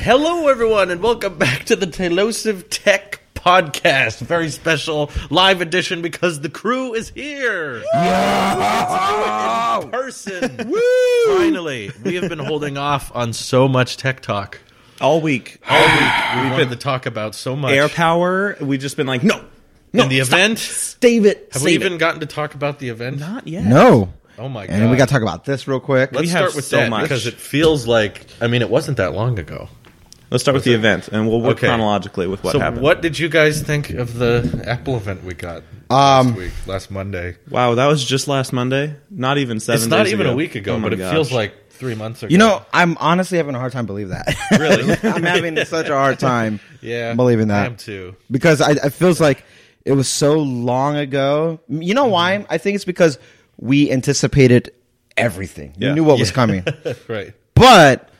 Hello, everyone, and welcome back to the Tailosive Tech Podcast. Very special live edition because the crew is here. Yeah! In person. Woo! Finally, we have been holding off on so much tech talk. All week. We wanted to talk about so much. Air power, we've just been like, no. And the event? Save it. Have we even gotten to talk about the event? Not yet. No. Oh, my God. And we got to talk about this real quick. Let's We have start with so that much. because it feels like, it wasn't that long ago. Let's start with the event, and we'll work Okay. chronologically with what So happened. what did you guys think of the Apple event we got last Monday? Wow, that was just last Monday? Not even 7 days ago. It's not even a week ago, Oh my but it gosh. feels like 3 months ago. You know, I'm honestly having a hard time believing that. Really? I'm having such a hard time Yeah, believing I that. am too. Because it feels like it was so long ago. You know why? I think it's because we anticipated everything. Yeah. We knew what was coming. Right. But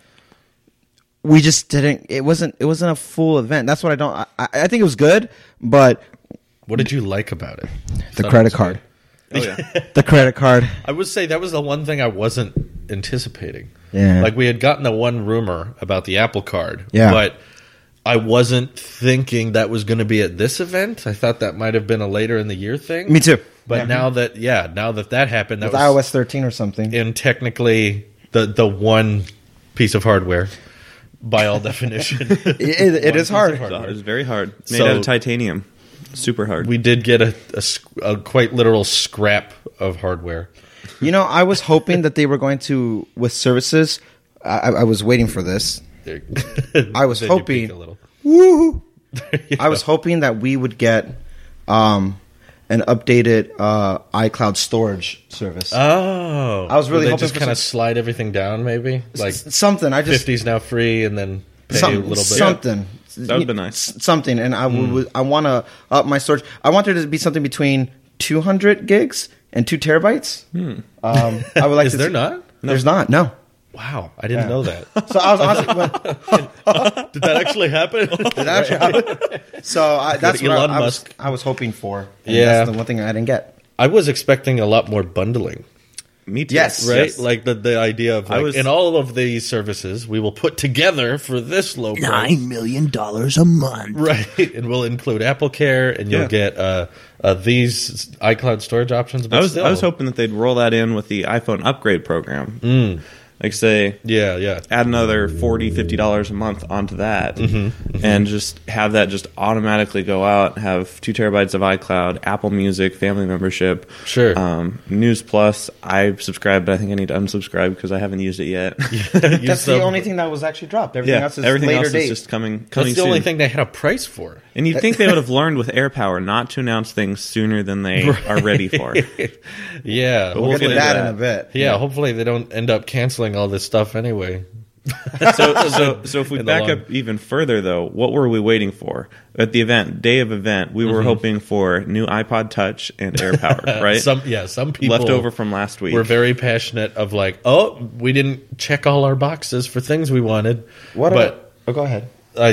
we just didn't. It wasn't a full event. That's what I don't. I think it was good, but What did you like about it? the credit card. Oh, yeah. The credit card. I would say that was the one thing I wasn't anticipating. Yeah. Like we had gotten the one rumor about the Apple Card. Yeah. But I wasn't thinking that was going to be at this event. I thought that might have been a later in the year thing. Me too. But now that happened, that With was iOS 13 or something. in technically the one piece piece of hardware by all definition. It is hard. It was very hard. Made So- out of titanium. Super hard. We did get a quite literal scrap of hardware. You know, I was hoping that they were going to, with services, I was waiting for this. I was Then you hoping- peek a little. Woo! You I was hoping that we would get an updated iCloud storage service. Oh, I was really Will they hoping just for kind of some- slide everything down, maybe like Something. I just 50's now free, and then pay a little bit. Something. That would've been nice. Something, and I want to up my storage. I want there to be something between 200 gigs and 2 terabytes. I would like. Is there not? There's not. No. Wow, I didn't know that. So I was honestly. Did that actually happen? So that's what Elon I Musk. was hoping for. And Yeah. that's the one thing I didn't get. I was expecting a lot more bundling. Me too. Yes. Right, Yes. like the idea of like, was- in all of these services, we will put together for this low price, $9 million a month. right? And we'll include Apple Care, and you'll Yeah. get these iCloud storage options. But I was hoping that they'd roll that in with the iPhone upgrade program. Like say, yeah. add another $40, $50 a month onto that, and just have that just automatically go out. Have 2 terabytes of iCloud, Apple Music, family membership, Sure. News Plus. I subscribe, but I think I need to unsubscribe because I haven't used it yet. That's the only thing that was actually dropped. Everything else is everything later else date. is just coming That's the soon. only thing they had a price for. And you'd think they would have learned with AirPower not to announce things sooner than they are ready for. Yeah, we'll We'll get get to into that that. in a bit. yeah. Hopefully, they don't end up canceling all this stuff anyway. So if we In the back long- up even further, though, what were we waiting for at the event, day of event? We were hoping for new iPod Touch and AirPower, right? Some people Left over from last week. were very passionate of like, oh, we didn't check all our boxes for things we wanted. But go ahead.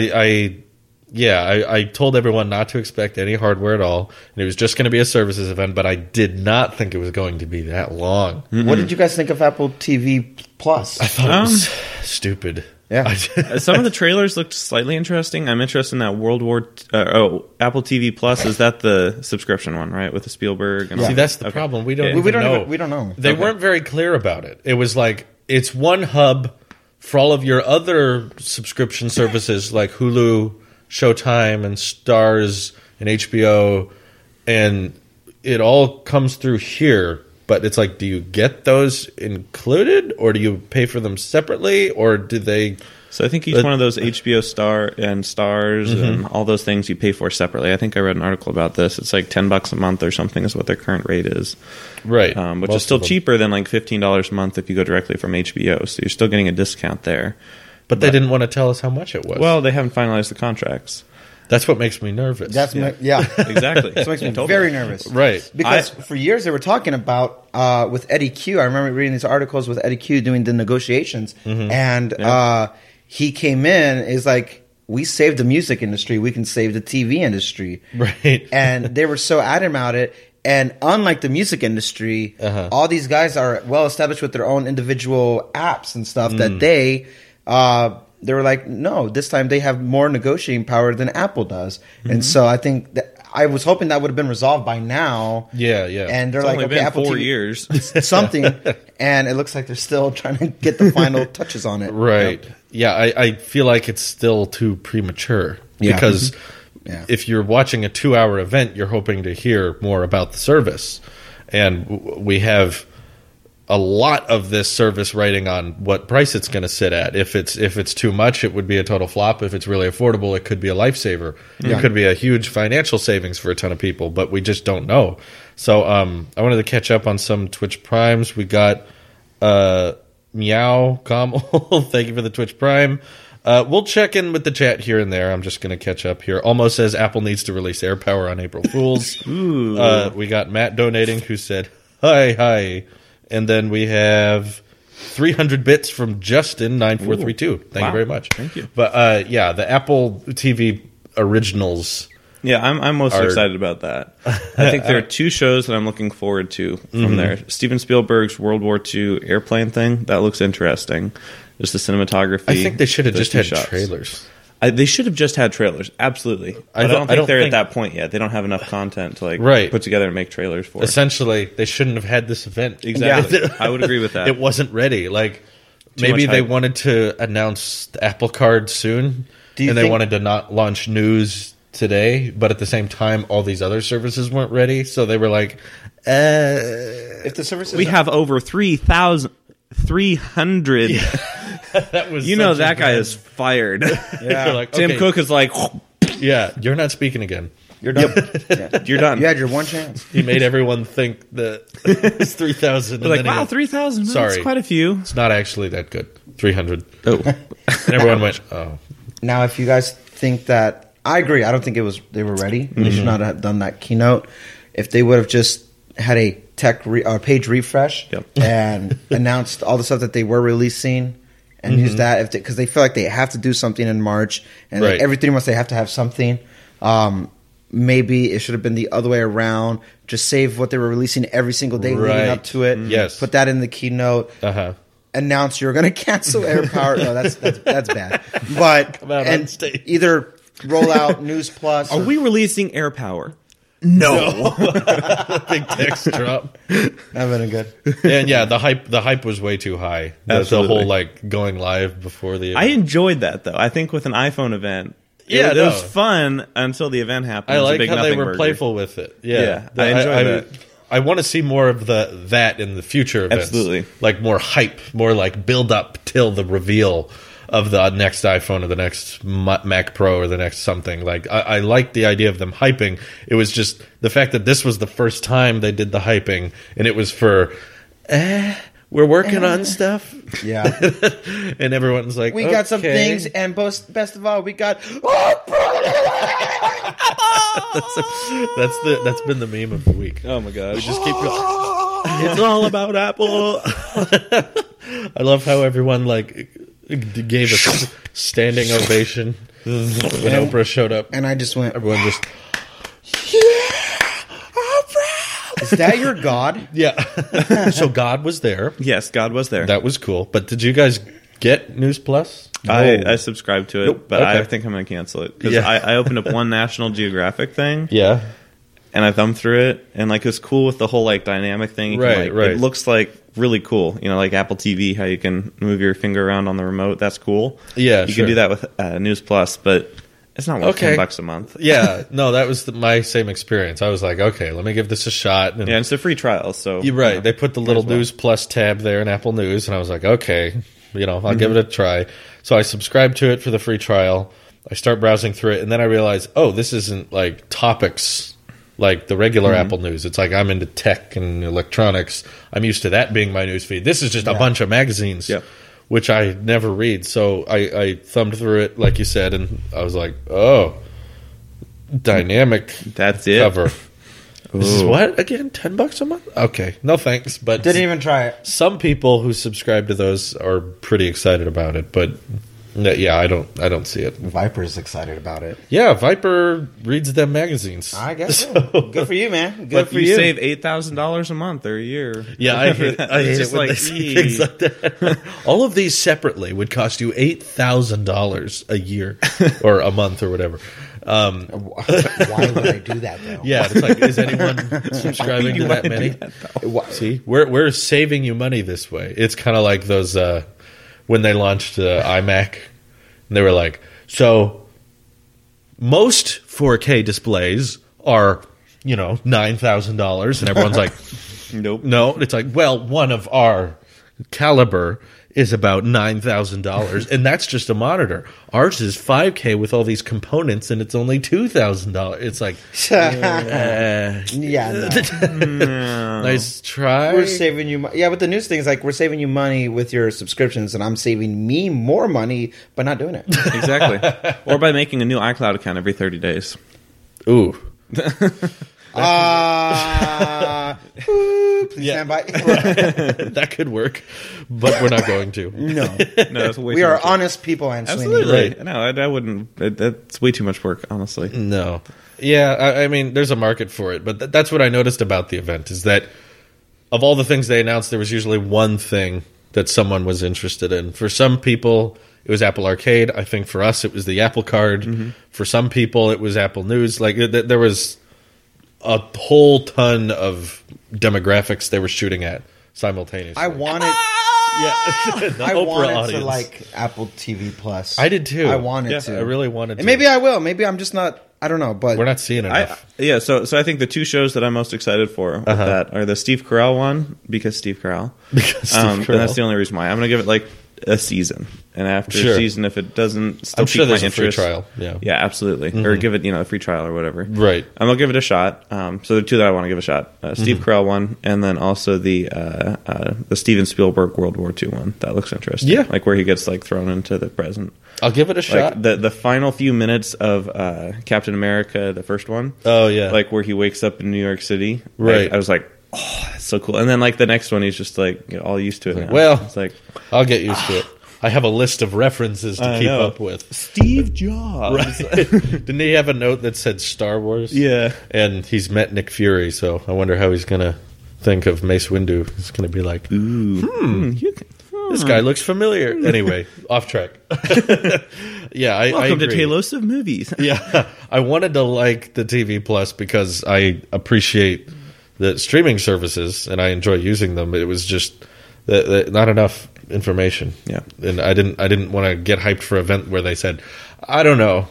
I told everyone not to expect any hardware at all, and it was just going to be a services event. But I did not think it was going to be that long. What did you guys think of Apple TV Plus? I thought it was stupid. Yeah. Some of the trailers looked slightly interesting. I'm interested in that Apple TV Plus. Is that the subscription one, right, with the Spielberg? And all See, that? that's the problem. We don't. Yeah. Even we don't know. we don't know. They weren't very clear about it. It was like it's one hub for all of your other subscription services like Hulu, Showtime, and Stars and HBO, and it all comes through here. But it's like, do you get those included, or do you pay for them separately, or do they? So I think each one of those HBO Star and Stars and all those things you pay for separately. I think I read an article about this. It's like $10 a month or something is what their current rate is, Right, which most is still of them. cheaper than like $15 a month if you go directly from HBO. So you're still getting a discount there. But they didn't want to tell us how much it was. Well, they haven't finalized the contracts. that's what makes me nervous. Yeah. Exactly. That makes me Totally. very nervous. right. Because for years they were talking about with Eddie Q. I remember reading these articles with Eddie Q doing the negotiations, and he came in is like, we saved the music industry, we can save the TV industry, Right. and they were so adamant about it. And unlike the music industry, all these guys are well established with their own individual apps and stuff that they they were like, no, this time they have more negotiating power than Apple does. And so I think that I was hoping that would have been resolved by now. Yeah. And they're It's like, only okay, been Apple 4 TV, years. something. And it looks like they're still trying to get the final touches on it. Right. Yeah, I feel like it's still too premature. Yeah. Because Yeah. if you're watching a 2-hour event, you're hoping to hear more about the service. And we have a lot of this service writing on what price it's going to sit at. If it's too much, it would be a total flop. If it's really affordable, it could be a lifesaver. Yeah. It could be a huge financial savings for a ton of people, but we just don't know. So I wanted to catch up on some Twitch Primes. We got Meow Kamal. Thank you for the Twitch Prime. We'll check in with the chat here and there. I'm just going to catch up here. Almost says Apple needs to release AirPower on April Fools. We got Matt donating who said, hi. And then we have 300 bits from Justin9432. Thank you very much. Thank you. But yeah, the Apple TV originals. Yeah, I'm most excited about that. I think there are 2 shows that I'm looking forward to from there. Steven Spielberg's World War II airplane thing. That looks interesting. Just the cinematography. I think they should have those just 2 had shots. trailers. They should have just had trailers. Absolutely. But I don't think they're at that point yet. They don't have enough content to put together and make trailers for. Essentially, they shouldn't have had this event. Exactly. Yeah. I would agree with that. It wasn't ready. Maybe they wanted to announce the Apple Card soon, and they wanted to not launch news today, but at the same time, all these other services weren't ready, so they were like, If the services we have over 3,300. Yeah. That was that guy is fired. Yeah. Like, Tim okay, Cook is like, yeah, you're not speaking again. You're done. Yeah. you're done. You had your one chance. He made everyone think that it's 3,000. They're like, wow, 3,000. Sorry. That's quite a few. It's not actually that good. 300. Oh. And everyone went, oh. Now, if you guys think that, I agree. I don't think they were ready. They should not have done that keynote. If they would have just had a page refresh and announced all the stuff that they were releasing and used that, because they feel like they have to do something in March, and every 3 months they have to have something. Maybe it should have been the other way around. Just save what they were releasing every single day leading up to it. Yes. Put that in the keynote. Announce you're going to cancel AirPower. No, that's bad. But either roll out News Plus. Are we releasing AirPower? No. Big text drop. That would have been good. And yeah, the hype was way too high. The whole going live before the event. I enjoyed that though. I think with an iPhone event, it was fun until the event happened. I like how they were playful with it. Yeah, I enjoyed that. I want to see more of that in the future events. Absolutely. Like more hype, more like build up till the reveal of the next iPhone or the next Mac Pro or the next something. Like I like the idea of them hyping. It was just the fact that this was the first time they did the hyping, and it was for we're working on stuff. Yeah. And everyone's like, we got some things, and best of all, we got that's been the meme of the week. Oh my gosh. We just keep going. It's all about Apple. I love how everyone gave a standing ovation when Oprah showed up. And I just went, Everyone just, is that your God? yeah. So God was there. Yes, God was there. That was cool. But did you guys get News Plus? I subscribed to it, but Okay. I think I'm going to cancel it. Because I opened up one National Geographic thing, Yeah. and I thumbed through it, and it was cool with the whole dynamic thing. You can, Right. It looks really cool. Like Apple TV, how you can move your finger around on the remote. That's cool. Yeah, you sure. can do that with News Plus, but it's not worth $10 a month. Yeah. No, that was my same experience. I was like, okay, let me give this a shot. And Yeah, it's a free trial, so you're right. They put the little News Plus tab there in Apple News, and I was like, okay, I'll give it a try. So I subscribed to it for the free trial. I start browsing through it, and then I realize, oh, this isn't topics like the regular Apple News. It's I'm into tech and electronics. I'm used to that being my news feed. This is just a bunch of magazines, which I never read. So I thumbed through it, like you said, and I was like, oh, dynamic that's it. cover. This is what again? $10 a month? Okay, no thanks. But Didn't even try it. some people who subscribe to those are pretty excited about it. But Yeah, I don't see it. Viper's excited about it. Yeah, Viper reads them magazines. I guess so. Good for you, man. Good for you. You save $8,000 a month or a year. Yeah, I hate It's it just when like, they say things like that. All of these separately would cost you $8,000 a year or a month or whatever. Why would I do that, though? Yeah, it's like, is anyone subscribing to that many? See, we're saving you money this way. It's kind of like those when they launched iMac, and they were like, so most 4K displays are, $9,000, and everyone's like, Nope. no. It's like, well, one of our caliber is about $9,000, and that's just a monitor. Ours is 5K with all these components, and it's only $2,000. It's like, No. nice try. We're saving you money. Yeah, but the news thing is like we're saving you money with your subscriptions, and I'm saving me more money by not doing it. Exactly. Or by making a new iCloud account every 30 days. Ooh. Please stand by. That could work, but we're not going to. No. No, that's way We too are much work. honest people, and Absolutely. Right. No, I wouldn't. That's way too much work, honestly. No. Yeah, I mean, there's a market for it, but that's what I noticed about the event is that of all the things they announced, there was usually one thing that someone was interested in. For some people, it was Apple Arcade. I think for us, it was the Apple Card. Mm-hmm. For some people, it was Apple News. Like, there was a whole ton of demographics they were shooting at simultaneously. I wanted. the I Oprah wanted audience. to like Apple TV Plus. I did too. I wanted to. I really wanted to. And maybe I will. Maybe I'm just not. I don't know. But We're not seeing enough. So I think the two shows that I'm most excited for with that are the Steve Carell one, because Steve Carell. Because Steve And Carell. that's the only reason why. I'm going to give it like a season. And after Sure. a season, if it doesn't still I'm pique sure my there's a free interest, trial. Yeah. Yeah, absolutely. Or give it, a free trial or whatever. Right. I'm going to give it a shot. So the two that I want to give a shot. Steve Carell one, and then also the Steven Spielberg World War II one. That looks interesting. Yeah. Like where he gets like thrown into the present. I'll give it a shot. Like the final few minutes of Captain America, the first one. Oh, yeah. Like where he wakes up in New York City. Right. Like, I was like, oh, that's so cool. And then like the next one, he's just like all used to it now. Well, it's like I'll get used to it. I have a list of references to I keep know. up with. Steve Jobs. Right. Didn't he have a note that said Star Wars? Yeah. And he's met Nick Fury, so I wonder how he's going to think of Mace Windu. He's going to be like, this guy looks familiar. Anyway, off track. Yeah, I Welcome to agree. Talos of Movies. Yeah, I wanted to like the TV Plus because I appreciate the streaming services and I enjoy using them. It was just not enough information. Yeah. And I didn't want to get hyped for an event where they said, I don't know.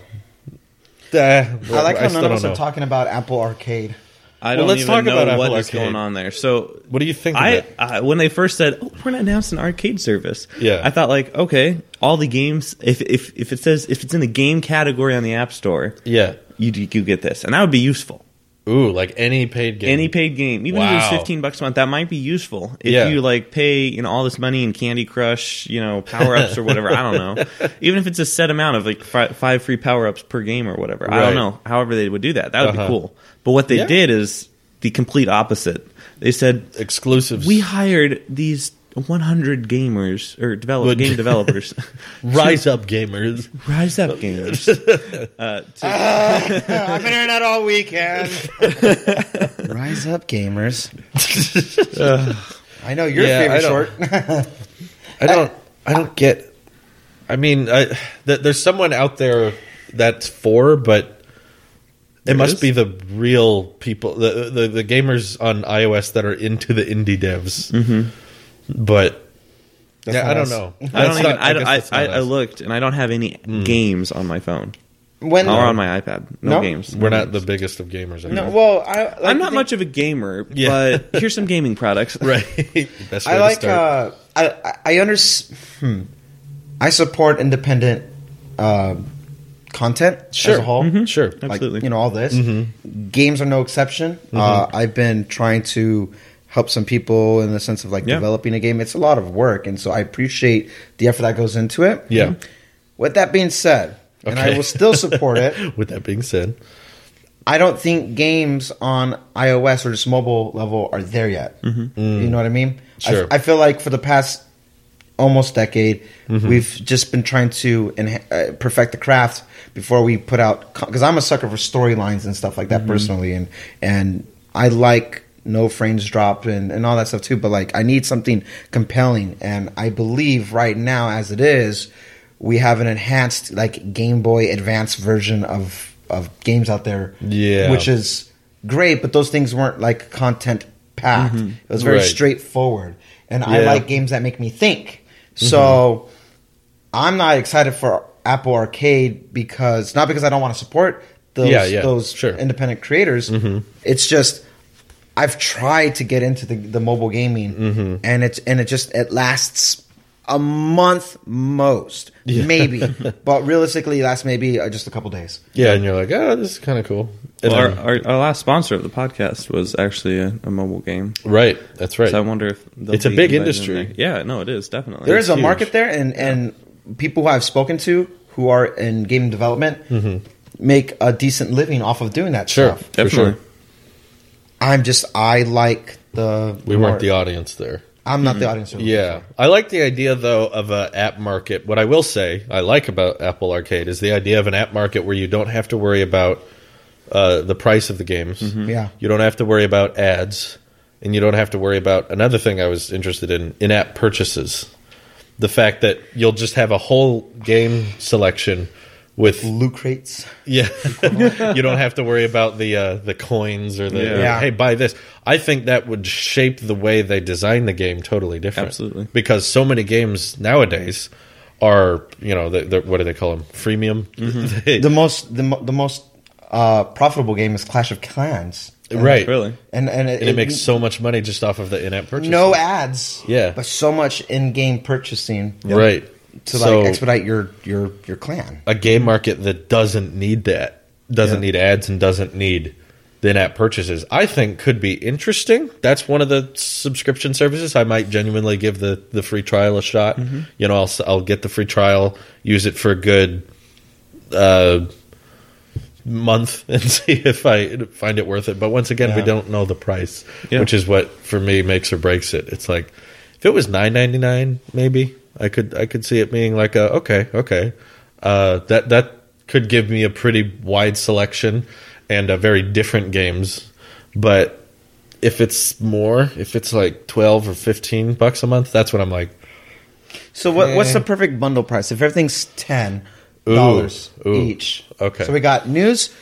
I like how still none of us don't are know. talking about Apple Arcade. I Well, don't let's even talk know about what Apple is going Arcade. on there. So What do you think of it? when they first said, "Oh, we're going to announce an arcade service," Yeah. I thought like, okay, all the games. If it says if it's in the game category on the App Store, Yeah. you get this, and that would be useful. Ooh, like any paid game. Any paid game, even if Wow. it was $15 a month, that might be useful. If Yeah. you like pay all this money in Candy Crush, power ups or whatever. I don't know. Even if it's a set amount of like 5 free power ups per game or whatever. I Right. don't know. However they would do that, that would be Uh-huh. cool. But what they Yeah. did is the complete opposite. They said Exclusives. we hired these 100 gamers or game developers. Rise up, gamers. Rise up gamers. I've been hearing that all weekend. Rise up, gamers. I know your Yeah, favorite I short. I don't get. I mean, there's someone out there that's for, but it must is? be the real people, the gamers on iOS that are into the indie devs. Mm-hmm. But That's yeah, not I don't us. know. I looked and I don't have any games on my phone When or on my iPad. No No? games. We're not the biggest of gamers. I no, guess. well, I'm not much of a gamer, Yeah. but here's some gaming products. Right. Best way I to like. start. I support independent content Sure. as a whole. Sure. Like, Absolutely. all this. Games are no exception. I've been trying to help some people in the sense of like Yeah. developing a game. It's a lot of work, and so I appreciate the effort that goes into it. Yeah. With that being said, and I Okay. will still support it, With that being said, I don't think games on iOS or just mobile level are there yet. You know what I mean? Sure. I feel like for the past almost decade. We've just been trying to perfect the craft before we put out, because I'm a sucker for storylines and stuff like that personally, and I like no frames dropped and all that stuff too, but like I need something compelling, and I believe right now as it is, we have an enhanced like Game Boy Advance version of games out there, which is great, but those things weren't like content packed. It was very straightforward, and I like games that make me think. So I'm not excited for Apple Arcade not because I don't want to support those independent creators. It's just I've tried to get into the mobile gaming, and it lasts a month most, maybe, but realistically, it lasts maybe just a couple days. Yeah, and you're like, oh, this is kind of cool. Well, our last sponsor of the podcast was actually a mobile game. Right, that's right. So I wonder if it's a big industry. Yeah, no, it is definitely. There is a market there, and people who I've spoken to who are in game development make a decent living off of doing that stuff. Definitely. I like the. We weren't the audience there. I'm not the audience. Yeah. I like the idea, though, of an app market. What I will say I like about Apple Arcade is the idea of an app market where you don't have to worry about the price of the games. Yeah. You don't have to worry about ads. And you don't have to worry about another thing I was interested in-app purchases. The fact that you'll just have a whole game selection with loot crates. Yeah. You don't have to worry about the coins or hey, buy this. I think that would shape the way they design the game totally different. Absolutely. Because so many games nowadays are, what do they call them? Freemium? The most profitable game is Clash of Clans. Right. Really. And it makes so much money just off of the in-app purchase. No ads. Yeah. But so much in-game purchasing. Right. To expedite your clan. A game market that doesn't need that, doesn't need ads and doesn't need the in-app purchases, I think could be interesting. That's one of the subscription services I might genuinely give the free trial a shot. I'll get the free trial, use it for a good month and see if I find it worth it. But once again, we don't know the price, which is what for me makes or breaks it. It's like if it was $9.99, maybe I could see it being like okay. That could give me a pretty wide selection and very different games. But if it's like $12 or $15 a month, that's what I'm like. So what's the perfect bundle price? If everything's $10 each. Okay. So we got news,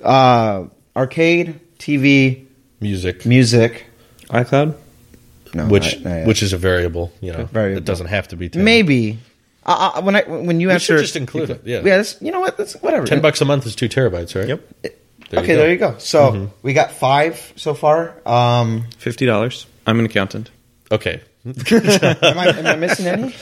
arcade, TV, music, iCloud. No, which is a variable. Variable. It doesn't have to be 10. Maybe. When you answer, just include it. Yeah. You know what? That's whatever. $10 a month is 2 terabytes, right? Yep. There you go. So we got 5 so far. $50. I'm an accountant. Okay. Am I missing any?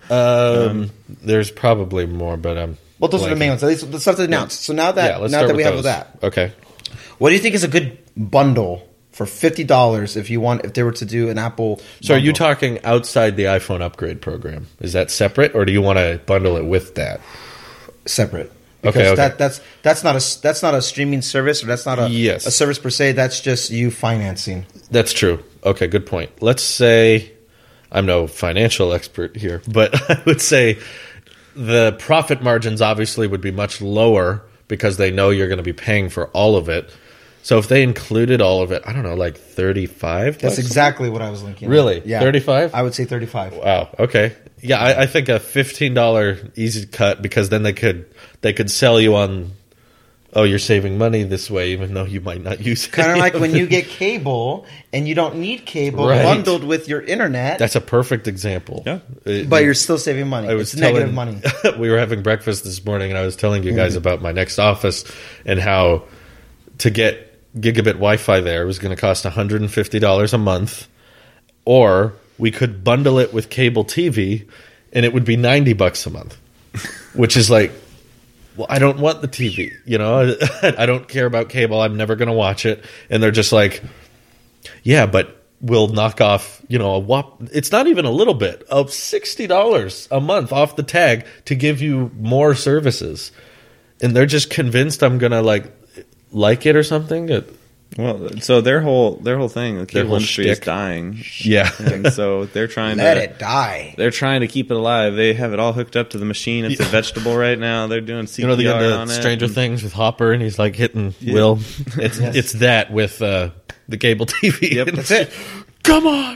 There's probably more, but well, those are the main ones. At least the stuff that's announced. So now that we have that, okay. What do you think is a good bundle for $50 if they were to do an Apple? So, are you talking outside the iPhone upgrade program? Is that separate, or do you want to bundle it with that? Separate. Because that's not a streaming service, or that's not a service per se. That's just you financing. That's true. Okay, good point. Let's say I'm no financial expert here, but I would say the profit margins obviously would be much lower because they know you're going to be paying for all of it. So if they included all of it, I don't know, like $35? That's exactly what I was thinking. Really? Yeah. $35? I would say $35. Wow. Okay. Yeah, I think a $15 easy cut, because then they could sell you on, you're saving money this way, even though you might not use it. Kind of like when you get cable and you don't need cable bundled with your internet. That's a perfect example. Yeah. But you're still saving money. It's negative money. We were having breakfast this morning, and I was telling you guys about my next office and how to get gigabit Wi-Fi there was going to cost $150 a month, or we could bundle it with cable TV and it would be $90 a month, which is like, well, I don't want the TV, I don't care about cable. I'm never going to watch it. And they're just like, yeah, but we'll knock off, it's not even a little bit of $60 a month off the tag to give you more services. And they're just convinced I'm going to like it or something. Well, so their whole thing, the cable whole industry is shtick. dying. Yeah. And so they're trying Let to it die. They're trying to keep it alive. They have it all hooked up to the machine. It's a vegetable right now. They're doing CPR You know the end on of it. Stranger Things with Hopper, and he's like hitting Will. It's that with the cable TV. Yep. And That's it. Come on,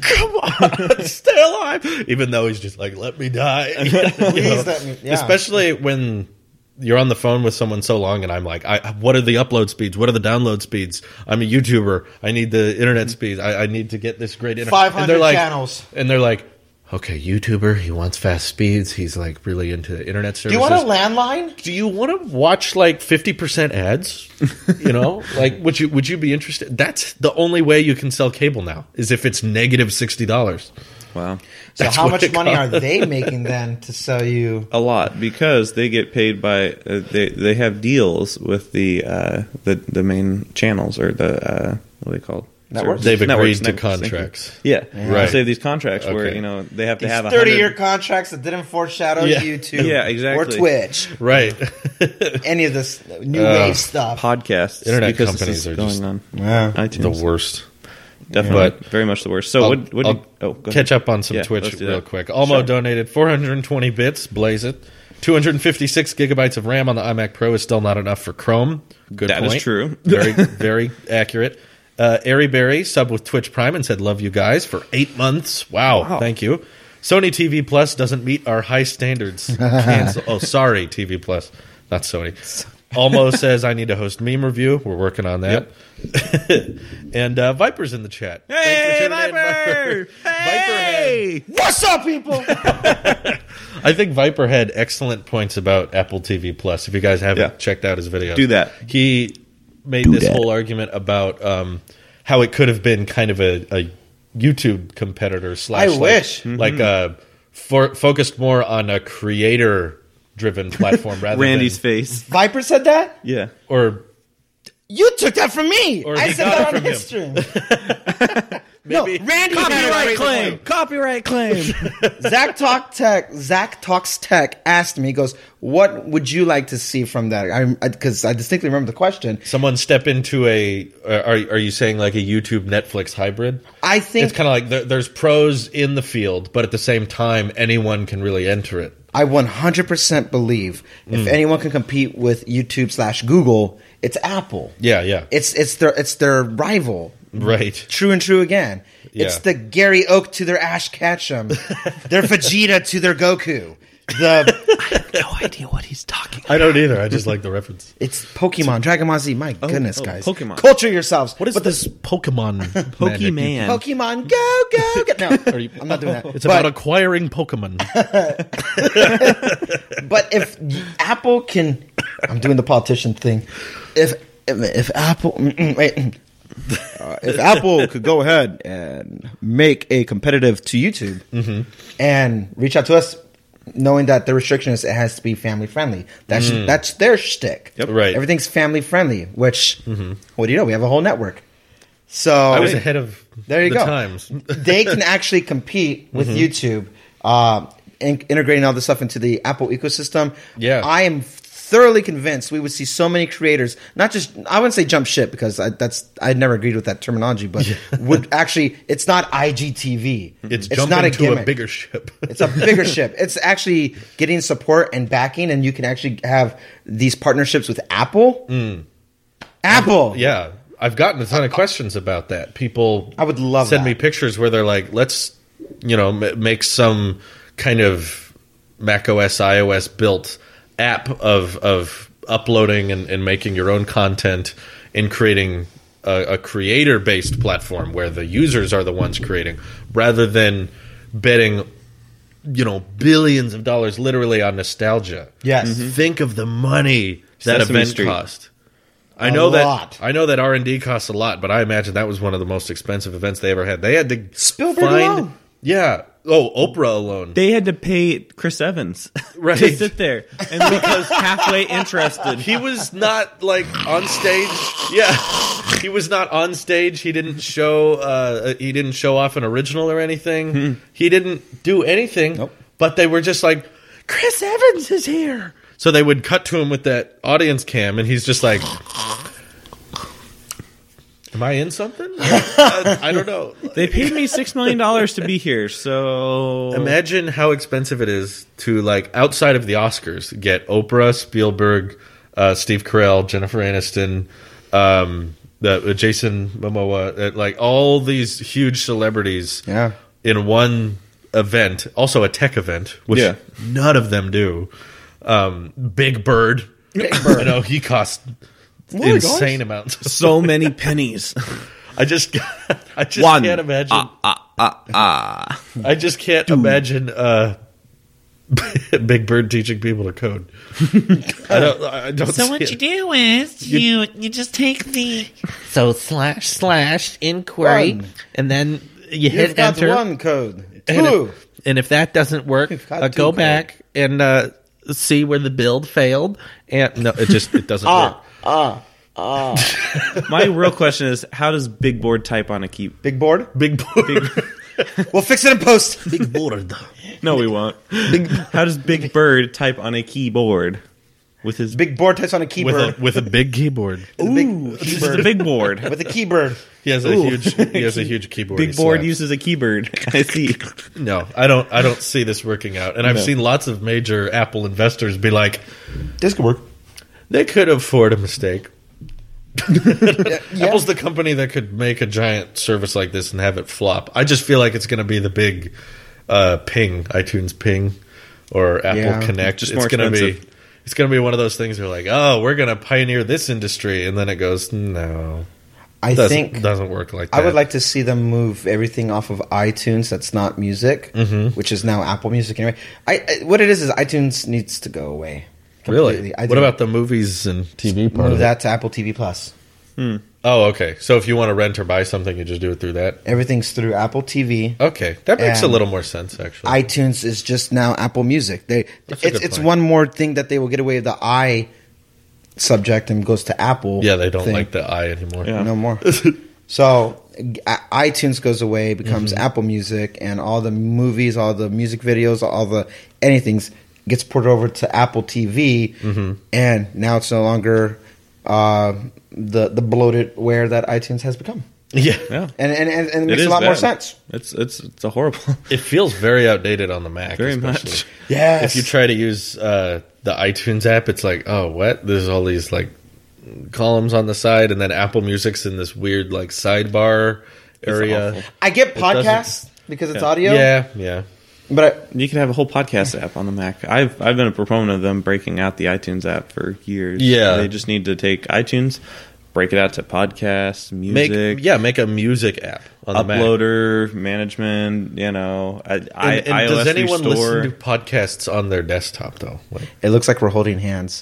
stay alive. Even though he's just like, let me die. You know? Please let me- yeah. Especially when you're on the phone with someone so long, and I'm like, what are the upload speeds? What are the download speeds? I'm a YouTuber. I need the internet speeds. I need to get this great internet. 500 And they're like, channels. And they're like, okay, YouTuber, he wants fast speeds. He's like really into internet Do services. you want a landline? Do you want to watch like 50% ads? You know, like would you be interested? That's the only way you can sell cable now is if it's negative $60. Wow. So That's how what much it money are costs. they making then to sell you? A lot, because they get paid by they have deals with the main channels, or the what are they called? Networks? They've agreed to Thank you. contracts. Yeah, Right. So they have these contracts where Okay. they have to These have 30-year contracts that didn't foreshadow Yeah. YouTube Yeah, exactly. or Twitch, Right. any of this new wave stuff. podcasts. Internet because companies this is are going just on Yeah. iTunes. The worst. Definitely, But very much the worst. So I'll- what? I'll Go ahead. catch up on some Yeah, Twitch let's do real that. quick. Almo Sure. donated 420 bits. Blaze it. 256 gigabytes of RAM on the iMac Pro is still not enough for Chrome. Good That is point. true. Very, very accurate. Airy Berry subbed with Twitch Prime and said, love you guys for 8 months. Wow. Thank you. Sony TV Plus doesn't meet our high standards. Cancel. Oh, sorry, TV Plus. Not Sony. Almo says, I need to host meme review. We're working on that. And Viper's in the chat. Hey, Thanks for tuning in, Viper! Hey! What's up, people? I think Viper had excellent points about Apple TV Plus. If you guys haven't Yeah. checked out his videos, Do that. He made this whole argument about how it could have been kind of a YouTube competitor slash. I like- wish. like focused more on a creator-driven platform rather Randy's than face. Viper said that? Yeah. or You took that from me. Or I he said got that it on from his stream. maybe. No, Randy had a great point. Copyright claim. Zach Talks Tech asked me, he goes, what would you like to see from that? Because I distinctly remember the question. Someone step into a. Are you saying like a YouTube Netflix hybrid? I think It's kind of like there's pros in the field, but at the same time, anyone can really enter it. I 100% believe if anyone can compete with YouTube / Google, it's Apple. Yeah, yeah. It's their rival. Right. True and true again. It's Yeah. the Gary Oak to their Ash Ketchum, their Vegeta to their Goku. No idea what he's talking about. I don't either. I just like the reference. It's Pokemon, Dragon Ball Z. My goodness, guys. Pokemon. Culture yourselves. What is this Pokemon? Pokemon. Pokemon, go. No, I'm not doing that. It's about acquiring Pokemon. But if Apple can, I'm doing the politician thing. If Apple, if Apple could go ahead and make a competitive to YouTube and reach out to us, knowing that the restriction is it has to be family friendly. That's their shtick. Yep. Right. Everything's family friendly. Which, what do you know? We have a whole network. So I was ahead of there you the go. times. They can actually compete with YouTube, integrating all this stuff into the Apple ecosystem. Yeah. I am thoroughly convinced we would see so many creators, not just, I wouldn't say jump ship because I'd never agreed with that terminology, but would actually, it's not IGTV. It's not jumping a to a gimmick. bigger ship. It's a bigger ship. It's actually getting support and backing, and you can actually have these partnerships with Apple. Apple. Yeah. I've gotten a ton of questions about that. People I would love send that. me pictures where they're like, let's, make some kind of macOS, iOS built app of uploading and making your own content and creating a creator-based platform where the users are the ones creating rather than betting billions of dollars literally on nostalgia. Yes. Think of the money that Sesame event Street. cost. I know lot. that R&D costs a lot, but I imagine that was one of the most expensive events they ever had. They had to Spielberg find alone. Yeah. Oh, Oprah alone. They had to pay Chris Evans Right. to sit there and because halfway interested. He was not like on stage. Yeah, he was not on stage. He didn't show. He didn't show off an original or anything. He didn't do anything. Nope. But they were just like, Chris Evans is here. So they would cut to him with that audience cam, and he's just like, Am I in something? I don't know. They paid me $6 million to be here, so Imagine how expensive it is to, like, outside of the Oscars, get Oprah, Spielberg, Steve Carell, Jennifer Aniston, Jason Momoa, like all these huge celebrities in one event, also a tech event, which none of them do. Big Bird. I know he cost insane amounts. So many pennies. I just can't imagine. I just can't imagine Big Bird teaching people to code. I don't. So what you do is you just take the / inquiry Run. and then you You've hit got enter. one code. Two. And if that doesn't work, got go two back and see where the build failed. And No, it doesn't work. My real question is, how does Big Board type on a key? Big board. Big Bird. We'll fix it in post. big board. No, we won't. How does Big Bird type on a keyboard with his Big board types on a keyboard. with a big keyboard. Ooh, This is the big board. with a keyboard. He has a huge keyboard. Big he board slaps. uses a keyboard. I see. No, I don't see this working out. And I've seen lots of major Apple investors be like, This could work. they could afford a mistake. Apple's the company that could make a giant service like this and have it flop. I just feel like it's going to be the big Ping, iTunes Ping, or Apple Connect. Just It's more going to be. expensive. It's going to be one of those things where like, oh, we're going to pioneer this industry, and then it goes, no, I think doesn't work like that. I would like to see them move everything off of iTunes that's not music, which is now Apple Music anyway. What it is iTunes needs to go away. Really? Completely. What about the movies and TV part move of it? that to Apple TV Plus? Oh, okay. So if you want to rent or buy something, you just do it through that. Everything's through Apple TV. Okay, that makes a And little more sense, actually. iTunes is just now Apple Music. That's a good It's point. one more thing that they will get away with the I subject and goes to Apple. Yeah, they don't thing. like the I anymore. Yeah. No more. So iTunes goes away, becomes Mm-hmm. Apple Music, and all the movies, all the music videos, all the anything gets ported over to Apple TV, Mm-hmm. and now it's no longer the bloatedware that iTunes has become, Yeah. and it It makes is a lot more bad. sense. It's a horrible. It feels very outdated on the Mac. Very especially. much. Yes. If you try to use the iTunes app, it's like, oh, what? There's all these like columns on the side, and then Apple Music's in this weird like sidebar area. awful. I get doesn't- podcasts because it's Yeah. audio, Yeah. but You could have a whole podcast app on the Mac. I've been a proponent of them breaking out the iTunes app for years. Yeah. They just need to take iTunes, break it out to podcasts, music, Make a music app on the Mac. uploader management. You know, And iOS does anyone Restore. listen to podcasts on their desktop though? Like, it looks like we're holding hands.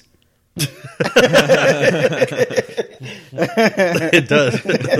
it does.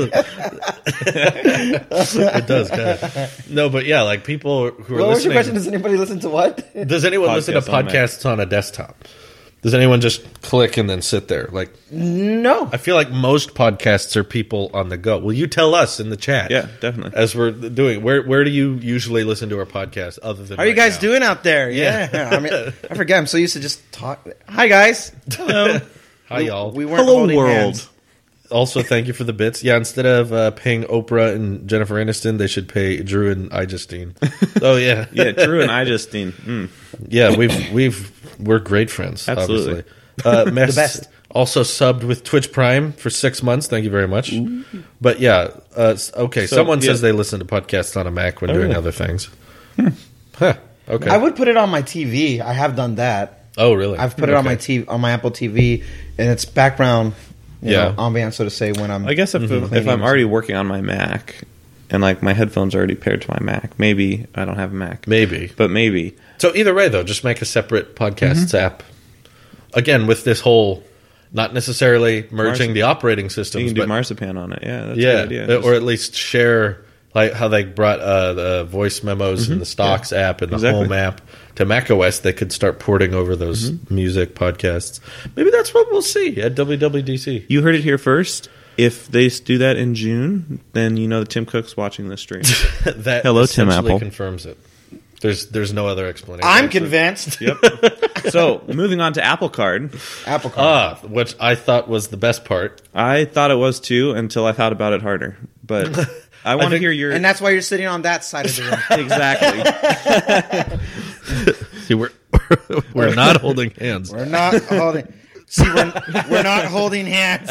It does. Kind of. No, but yeah, like people who are What was your listening. question? Does anybody listen to what? Does anyone listen to Podcasts on Mac. podcasts on a desktop? Does anyone just click and then sit there? Like, No. I feel like most podcasts are people on the go. Will you tell us in the chat? Yeah, definitely. As we're doing, where do you usually listen to our podcast other than? How are you right guys now? doing out there? Yeah. I mean, I forget. I'm so used to just talk. Hi, guys. Hello. Hi, y'all. We weren't Hello, holding world. hands. Also, thank you for the bits. Yeah, instead of paying Oprah and Jennifer Aniston, they should pay Drew and Ijustine. Oh yeah, Yeah, Drew and Ijustine. yeah. We're great friends. Absolutely. Obviously. Mess The best. also subbed with Twitch Prime for 6 months. Thank you very much. But yeah, okay. So, Someone yeah. says they listen to podcasts on a Mac when doing really? other things. Huh. Okay. I would put it on my TV. I have done that. Oh really? I've put it on my Okay. TV, on my Apple TV, and it's background, Yeah. ambiance, so to say. When I'm, I guess if cleaning I'm or already working on my Mac and like my headphones are already paired to my Mac, maybe I don't have a Mac. Maybe. But maybe. So either way, though, just make a separate podcasts app. Again, with this whole, not necessarily merging the operating systems, You can do but Marzipan on it. Yeah, that's yeah, a good idea. or at least share like how they brought the voice memos and the stocks app and the Exactly. home app to macOS. They could start porting over those music podcasts. Maybe that's what we'll see at WWDC. You heard it here first. If they do that in June, then you know that Tim Cook's watching this stream. That Hello, Tim essentially Apple. confirms it. There's no other explanation. I'm convinced. Yep. So, moving on to Apple Card. Apple Card. Which I thought was the best part. I thought it was too until I thought about it harder. But I want to hear your... And that's why you're sitting on that side of the room. Exactly. See, we're not holding hands. We're not holding... See, we're not holding hands.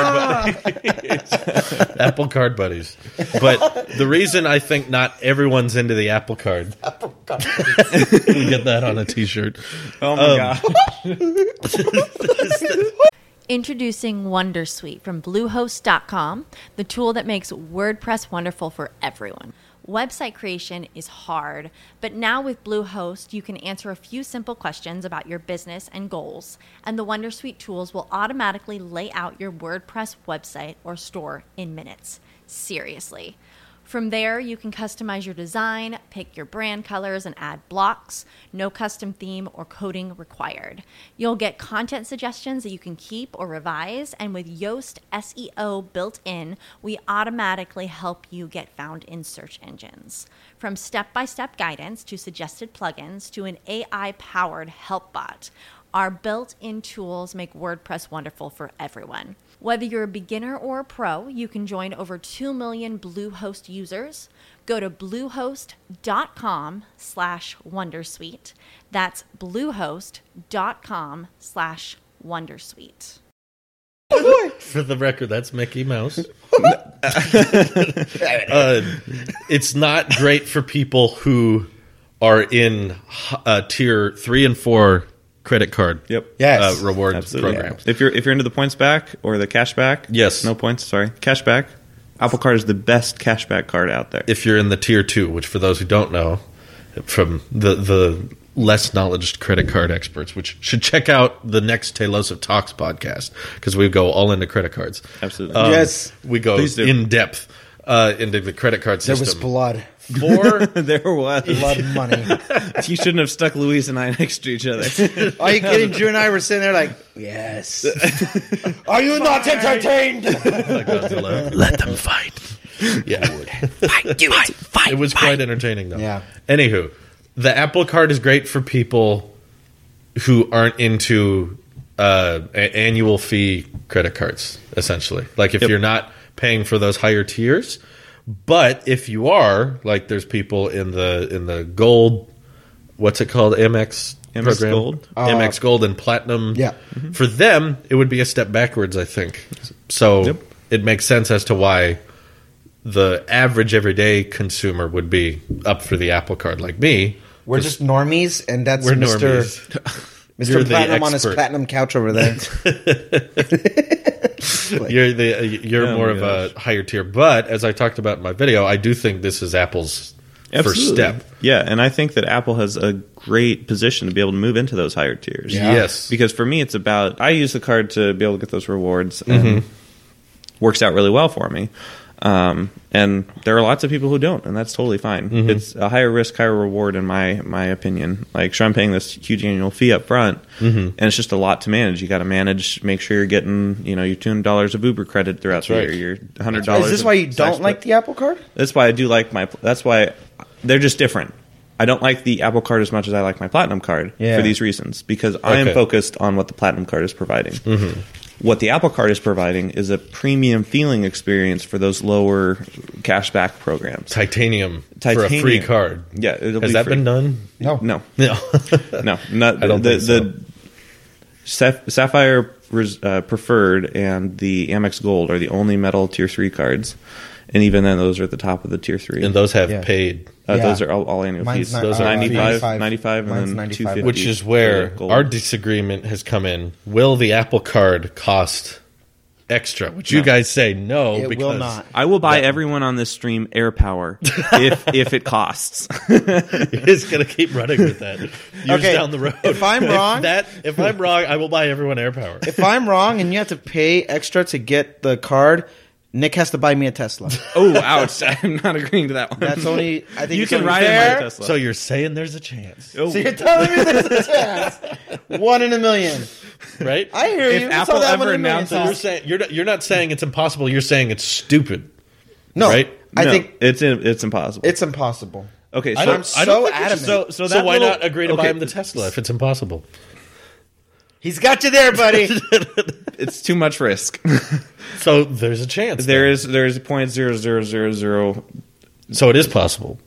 Apple Card buddies. But the reason I think not everyone's into the Apple Card. Apple Card. We get that on a T-shirt. Oh my god. Introducing Wondersuite from Bluehost.com, the tool that makes WordPress wonderful for everyone. Website creation is hard, but now with Bluehost, you can answer a few simple questions about your business and goals, and the Wondersuite tools will automatically lay out your WordPress website or store in minutes. Seriously. From there, you can customize your design, pick your brand colors, and add blocks. No custom theme or coding required. You'll get content suggestions that you can keep or revise, and with Yoast SEO built in, we automatically help you get found in search engines. From step-by-step guidance to suggested plugins to an AI-powered help bot, our built-in tools make WordPress wonderful for everyone. Whether you're a beginner or a pro, you can join over 2 million Bluehost users. Go to bluehost.com/wondersuite. That's bluehost.com/wondersuite. For the record, that's Mickey Mouse. It's not great for people who are in tier 3 and 4 credit card Yes. reward Absolutely. programs. If you're into the points back or the cash back, Yes. no points, sorry, cash back. Apple Card is the best cashback card out there. If you're in the tier 2, which for those who don't know, from the less knowledge credit card experts, which should check out the next Talos of Talks podcast, because we go all into credit cards. Absolutely. Yes. We go Please do. in depth into the credit card There system. was blood. There was. Blood money. You shouldn't have stuck Louise and I next to each other. Are you kidding? Drew and I were sitting there like, yes. Are you not entertained? Let them fight. Yeah. Fight. It was quite entertaining, though. Yeah. Anywho, the Apple Card is great for people who aren't into annual fee credit cards, essentially. Like if you're not paying for those higher tiers. But if you are, like there's people in the gold, what's it called, MX program? Gold? MX Gold and Platinum. Yeah. For them, it would be a step backwards, I think. So it makes sense as to why the average everyday consumer would be up for the Apple Card, like me. We're just normies, and that's We're Mr. normies. Mr. Platinum on his platinum couch over there. You're more of a higher tier, but as I talked about in my video, I do think this is Apple's first step. Yeah, and I think that Apple has a great position to be able to move into those higher tiers. Yeah. Yes, Because for me, it's about, I use the card to be able to get those rewards, and works out really well for me. And there are lots of people who don't, and that's totally fine. It's a higher risk, higher reward, in my opinion. Like, sure, I'm paying this huge annual fee up front, and it's just a lot to manage. You got to manage, make sure you're getting, your $200 of Uber credit throughout the year, your $100. Is this why you don't like the Apple Card? That's why I do like that's why they're just different. I don't like the Apple Card as much as I like my Platinum Card for these reasons, because I am focused on what the Platinum Card is providing. What the Apple Card is providing is a premium feeling experience for those lower cashback programs. Titanium for a free card. Yeah, has that been done? No. No. Not, I don't think so. The Sapphire Preferred and the Amex Gold are the only metal Tier 3 cards. And even then, those are at the top of the Tier 3. And those have paid. Those are all annual fees. Those are 95, and then 250. Which is where our disagreement has come in. Will the Apple Card cost extra? Which you guys say no. It because will not. I will buy everyone on this stream AirPower if it costs. It's going to keep running with that. Years down the road. If I'm wrong, if I'm wrong, I will buy everyone AirPower. if I'm wrong, and you have to pay extra to get the card, Nick has to buy me a Tesla. Oh, ouch! I'm not agreeing to that one. That's only. I think you it's can only ride in fair. my Tesla. So you're saying there's a chance, Oh. So you're telling me there's a chance? 1 in a million. right? I hear If you. Apple Saw that ever 1 in a million. announced So you're saying you're not saying it's impossible. You're saying it's stupid. No, right? I No, think it's impossible. it's impossible. Okay, I so don't, I don't think adamant. So So that why little- not agree to buy okay. him the Tesla if it's impossible? He's got you there, buddy. It's too much risk. So there's a chance. there then. is 0.0000. So it is possible.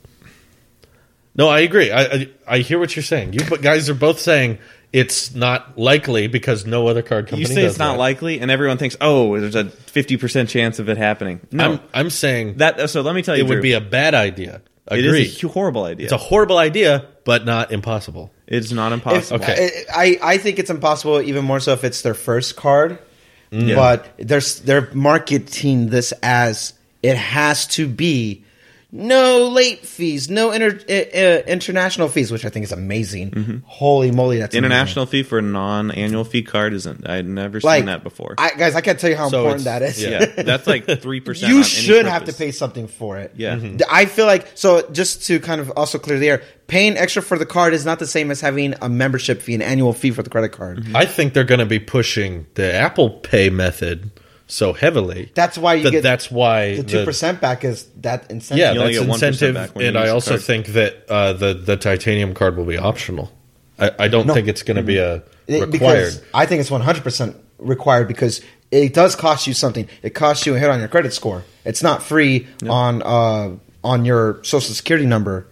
No, I agree. I hear what you're saying. You guys are both saying it's not likely because no other card company You say does it's not that. likely, and everyone thinks, "Oh, there's a 50% chance of it happening." No, I'm saying that. So let me tell you, it would Drew, be a bad idea. It Agree. is a horrible idea. It's a horrible idea, but not impossible. It's not impossible. Okay. I think it's impossible, even more so if it's their first card. Yeah. But they're marketing this as it has to be no late fees, no international fees, which I think is amazing. Holy moly, that's International fee for a non-annual fee card isn't. I'd never seen amazing. that before. Guys, I can't tell you how So important it's- that is. yeah. That's like 3%. You on should any have to purpose. pay something for it. Yeah. I feel like, so just to kind of also clear the air, paying extra for the card is not the same as having a membership fee, an annual fee for the credit card. I think they're going to be pushing the Apple Pay method so heavily. That's why you get That's why the 2% back is that incentive. Yeah, You only that's get 1% incentive, back when you and use I the also card. think that the titanium card will be optional. I don't think it's going to be a required. Because I think it's 100% required because it does cost you something. It costs you a hit on your credit score. It's not free on your social security number.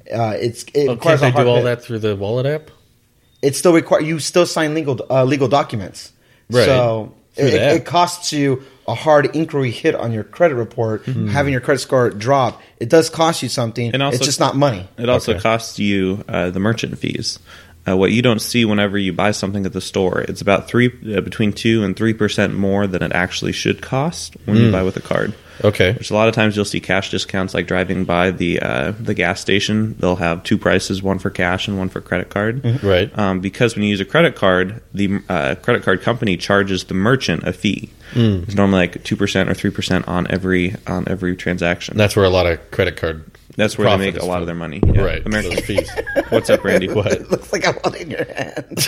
It Oh, requires can't a they hard do all hit. that through the wallet app? It still you still sign legal documents. Right. So Through the app. it costs you a hard inquiry hit on your credit report, having your credit score drop. It does cost you something. And also- it's just not money. It also Okay. costs you the merchant fees. What you don't see whenever you buy something at the store, it's about between 2 and 3% more than it actually should cost when you buy with a card. Okay. Which a lot of times you'll see cash discounts, like driving by the gas station. They'll have two prices, one for cash and one for credit card. Right. Because when you use a credit card, the credit card company charges the merchant a fee. It's normally like 2% or 3% on every transaction. That's where a lot of credit card. That's where they profit make is a lot from. of their money. Yeah. Right. American Those fees. What's up, Randy? It looks like I want it in your hand.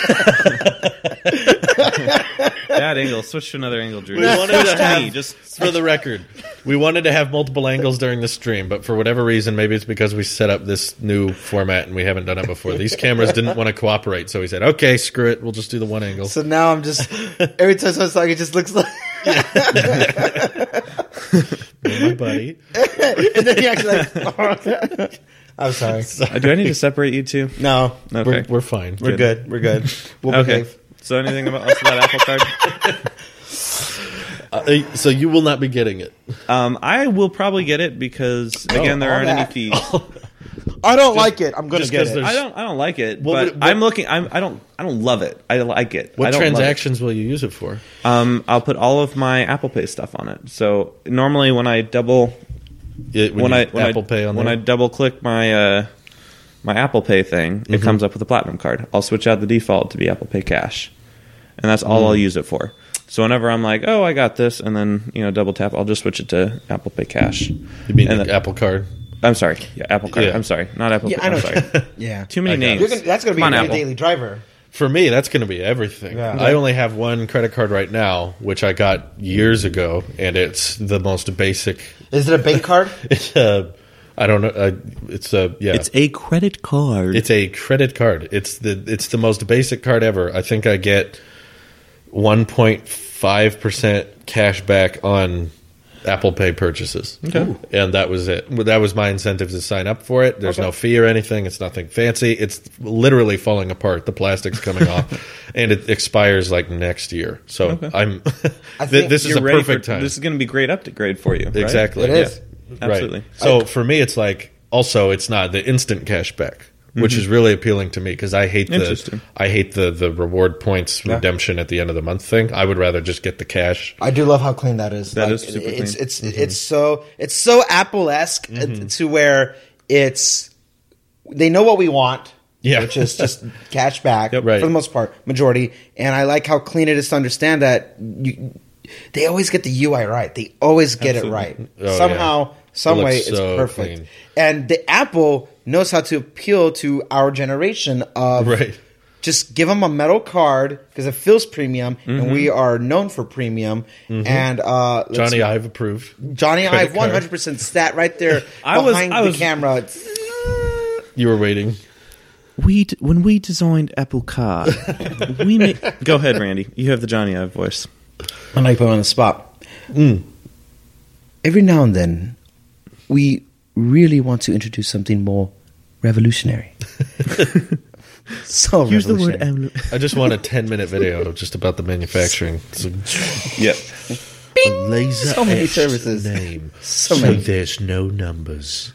Bad angle. Switch to another angle, Drew. We wanted to Switch have, me. Just for the record, we wanted to have multiple angles during the stream, but for whatever reason, maybe it's because we set up this new format and we haven't done it before. These cameras didn't want to cooperate, so we said, okay, screw it, we'll just do the one angle. So now I'm just every time someone's talking, it just looks like. My buddy. And then he actually like. I'm sorry. do I need to separate you two? No, Okay. We're fine. we're good. We're good. We'll Okay. behave. So anything else about Apple Card? So you will not be getting it. I will probably get it because again there all aren't any that. fees. I don't like it. I'm going to just get 'cause it. there's- I don't like it, Well, but but- I'm looking. I don't love it. I like it. What I don't love it. transactions will you use it for? I'll put all of my Apple Pay stuff on it. So normally when I double Apple Pay on when I there? double click my my Apple Pay thing, it comes up with a Platinum card. I'll switch out the default to be Apple Pay Cash, and that's all I'll use it for. So whenever I'm like, oh, I got this, and then double tap, I'll just switch it to Apple Pay Cash. You mean And the then- Apple Card? I'm sorry, yeah, Apple Card. Yeah. I'm sorry, not Apple Yeah, Pay. I know. I'm sorry. Yeah. Too many I got it. names. That's going to be Come on, your Apple. daily driver. For me, that's going to be everything. Yeah. I only have one credit card right now, which I got years ago, and it's the most basic. Is it a bank card? I don't know. It's a It's a credit card. It's a credit card. It's the most basic card ever. I think I get 1.5% cash back on Apple Pay purchases. Okay. And that was it. That was my incentive to sign up for it. There's no fee or anything. It's nothing fancy. It's literally falling apart. The plastic's coming off, and it expires like next year. So I'm. think this is You're a ready perfect for, time. This is going to be great upgrade for you. Right? Exactly. It is. Absolutely. Right. So for me, it's like also it's not the instant cash back, which is really appealing to me because I hate Interesting. the reward points redemption at the end of the month thing. I would rather just get the cash. I do love how clean that is. That is super clean. It's so Apple-esque to where they know what we want. Yeah. Which is just cash back Right. for the most part, majority. And I like how clean it is to understand that they always get the UI right. They always get it right. Oh, Somehow, some It way, looks it's so perfect. clean. And the Apple knows how to appeal to our generation of Right. just give them a metal card because it feels premium, and we are known for premium. And Johnny Ive approved. Johnny Ive credit card. 100% stat right there I was- behind I the was- camera. You were waiting. When we designed Apple Car, we made... Go ahead, Randy. You have the Johnny Ive voice. I like put him on the spot. Every now and then, we really want to introduce something more revolutionary. So Use the word... revolutionary. I just want a 10-minute video just about the manufacturing. So, Yep. laser So many services. name. So many. There's no numbers.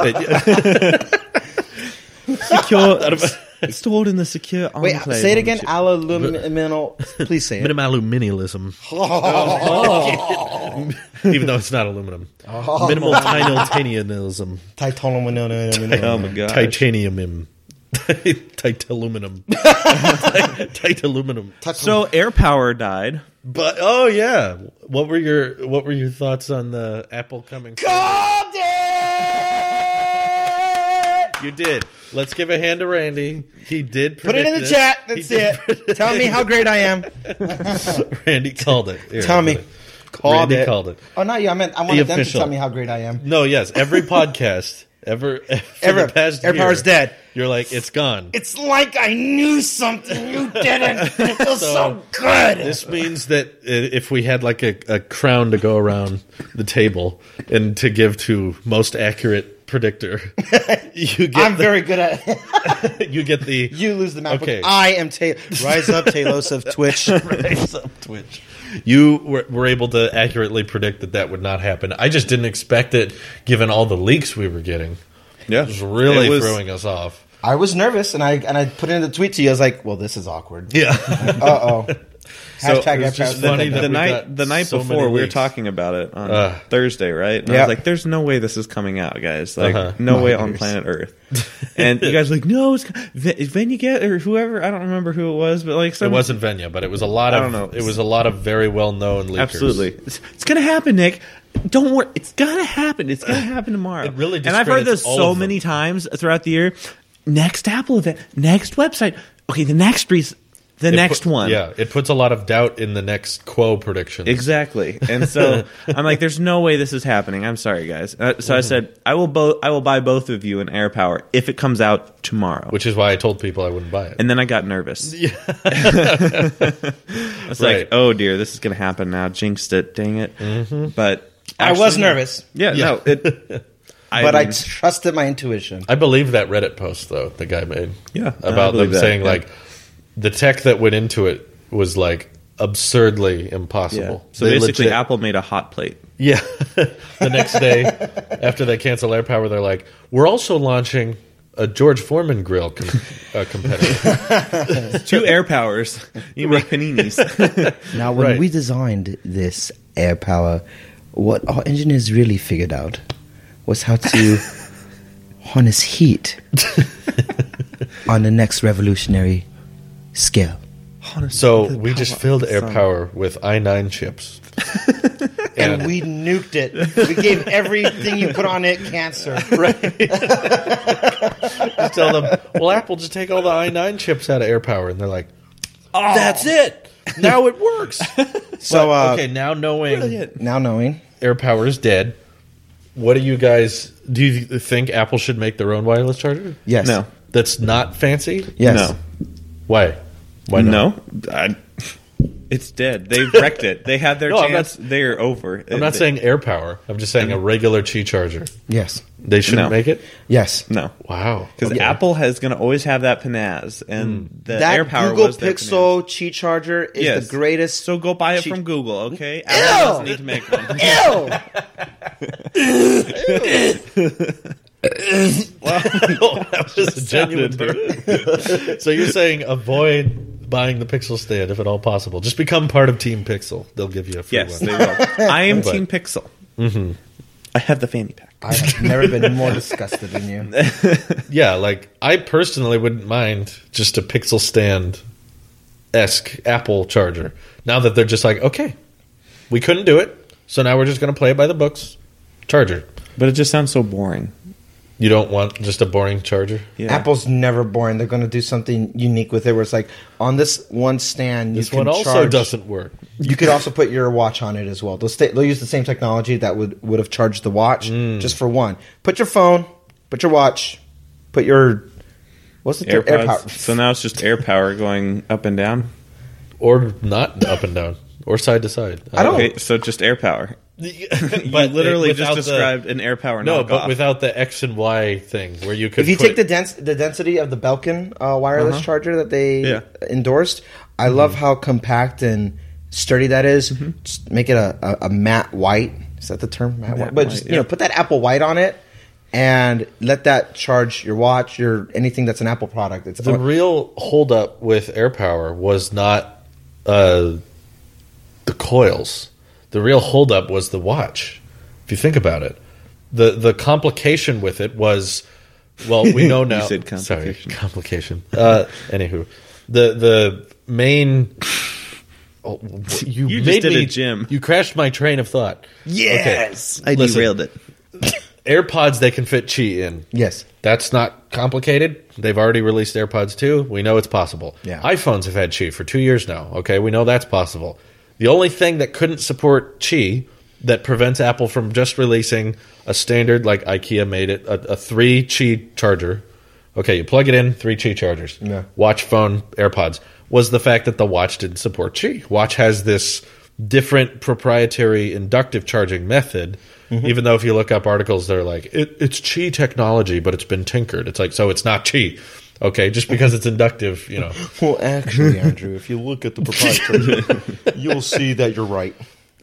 Secure... stored in the secure Wait, enclave say it on again. the chip. Aluminal. Please say it. Minimalism. Even though it's not aluminum. Minimal titanialism. Oh my god. Titanium. Titaluminum. Titaluminum. So AirPower died. But oh yeah, what were your thoughts on the Apple coming? Called it! You did. Let's give a hand to Randy. He did. Put it in the chat. That's it. Tell me how great I am. Randy called it. Here, Tell me. Randy called it. Oh no, yeah, I meant I wanted them to official. tell me how great I am. No, yes, every podcast ever Ever. the past AirPower's year, dead. You're like, it's gone. It's like I knew something you didn't. It feels so good. This means that if we had like a crown to go around the table and to give to most accurate predictor, you get I'm very good at it. you get the You lose the MacBook. Okay. I am Rise up, Talos of Twitch. Rise up Twitch. You were able to accurately predict that would not happen. I just didn't expect it, given all the leaks we were getting. Yeah. It was really throwing us off. I was nervous, and I put it in the tweet to you. I was like, "Well, this is awkward." Yeah. Uh oh. Hashtag it was just AirPower's funny dead. that The night so before, many we were leaks. talking about it on Thursday, right? And I Yeah. was like, "There's no way this is coming out, guys. Like, Uh-huh. no way on planet Earth." And you guys were like, "No, it's Venuget or whoever. I don't remember who it was, but like, It wasn't Venya, but it was a lot of. I don't know. It was a lot of very well known leakers. absolutely. It's gonna happen, Nick. Don't worry. It's gonna happen. It's gonna happen tomorrow. It really and I've heard this discredits all so of them. many times throughout the year. Next Apple event, next website. Okay, the next next one. Yeah, it puts a lot of doubt in the next Quo predictions. Exactly. And so I'm like, there's no way this is happening. I'm sorry, guys. So I said, I will buy both of you an AirPower if it comes out tomorrow. Which is why I told people I wouldn't buy it. And then I got nervous. I was Right. like, oh dear, this is going to happen now. Jinxed it. Dang it. But I was actually, nervous, Yeah, no. but I trusted my intuition. I believe that Reddit post though the guy made. Yeah, I about believe them that, saying yeah. like the tech that went into it was like absurdly impossible. So They basically, legit- Apple made a hot plate. Yeah. The next day, after they cancel AirPower, they're like, we're also launching a George Foreman grill competitor. 2 AirPowers. You make paninis. Now, when Right. we designed this AirPower, what our engineers really figured out was how to harness heat on the next revolutionary scale. So we just filled AirPower with i9 chips. And we nuked it. We gave everything you put on it cancer. Just tell them, well, Apple, just take all the i9 chips out of AirPower. And they're like, oh, that's it. Now it works. So, okay, now knowing now knowing, AirPower is dead, what do you think Apple should make their own wireless charger? yes. No. That's not fancy? Yes. No. Why? Why not? No. It's dead. They wrecked it. They had their No, I'm chance. They're over. I'm not saying AirPower. I'm just saying a regular Qi charger. Yes. They shouldn't No. make it? Yes. No. Wow. Because Apple is going to always have that panazz, and the That AirPower Google was their Pixel Qi charger is Yes. the greatest. So go buy it Qi- from Google, okay? Apple doesn't need to make one. Ew! That was a genuine burn. So you're saying avoid buying the Pixel stand if at all possible. Just become part of Team Pixel. They'll give you a free Yes, one. they will. I am But- Team Pixel. Mm-hmm. I have the fanny pack. I have never been more disgusted than you. Yeah, like I personally wouldn't mind just a Pixel stand-esque Apple charger. Now that they're just like, okay, we couldn't do it, so now we're just going to play it by the books. Charger. But it just sounds so boring. You don't want just a boring charger? Yeah. Apple's never boring. They're going to do something unique with it where it's like on this one stand, This you can one also charge. doesn't work. You could also put your watch on it as well. They'll use the same technology that would have charged the watch just for one. Put your phone, put your watch, put your what's it? AirPods. So now it's just air power going up and down. Or not up and down, or side to side. I don't- Okay, so just air power. But You literally without just described an air power No, knockoff. but without the X and Y thing, where you could. If you put, take the density of the Belkin wireless charger that they endorsed, I love how compact and sturdy that is. Just make it a matte white. Is that the term? Matte white. But just put that Apple White on it and let that charge your watch, your anything that's an Apple product. It's the real holdup with AirPower was not the coils. The real holdup was the watch. If you think about it, the complication with it was, well, we know now. You said complication. Sorry, complication. Anywho, the main. Oh, you just made did me, a Jim. You crashed my train of thought. yes. I Listen. derailed it. AirPods they can fit Qi in. Yes. That's not complicated. They've already released AirPods 2. We know it's possible. Yeah. iPhones have had Qi for 2 years now. Okay, we know that's possible. The only thing that couldn't support Qi that prevents Apple from just releasing a standard, like IKEA made it, a 3 Qi charger. Okay, you plug it in, 3 Qi chargers. Yeah. Watch, phone, AirPods. Was the fact that the watch didn't support Qi. Watch has this different proprietary inductive charging method. Even though if you look up articles, they're like, it's Qi technology, but it's been tinkered. It's like, so it's not Qi. Okay, just because it's inductive, Well, actually, Andrew, if you look at the proprietary, you'll see that you're right.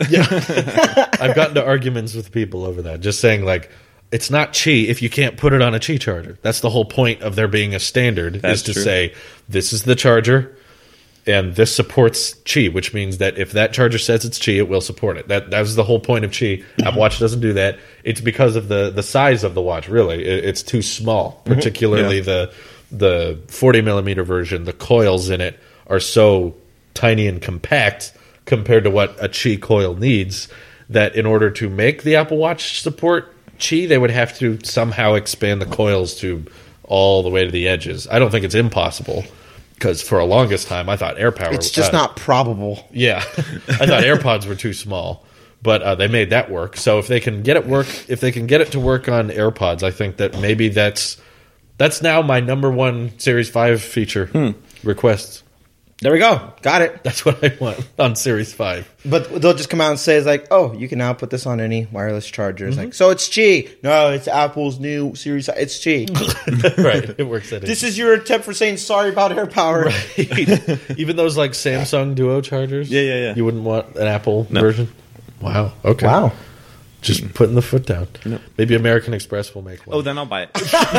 I've gotten to arguments with people over that, just saying like, it's not Qi if you can't put it on a Qi charger. That's the whole point of there being a standard, That's is to true. say, this is the charger, and this supports Qi, which means that if that charger says it's Qi, it will support it. That was the whole point of Qi. Apple Watch doesn't do that. It's because of the size of the watch, really. It's too small, particularly the 40 millimeter version. The coils in it are so tiny and compact compared to what a Qi coil needs, that in order to make the Apple Watch support Qi, they would have to somehow expand the coils to all the way to the edges. I don't think it's impossible, because for a longest time I thought AirPower... It's just not probable. Yeah. I thought AirPods were too small, but they made that work. So if they can get it to work on AirPods, I think that maybe that's now my number one Series 5 feature request. There we go. Got it. That's what I want on Series 5. But they'll just come out and say, it's like, oh, you can now put this on any wireless charger. It's like, so it's Qi. No, it's Apple's new Series. It's Qi. Right. It works at This is your attempt for saying sorry about AirPower. Right. Even those like Samsung Duo chargers? Yeah. You wouldn't want an Apple version? Wow. Okay. Wow. Just putting the foot down. Maybe American Express will make one. Oh, then I'll buy it.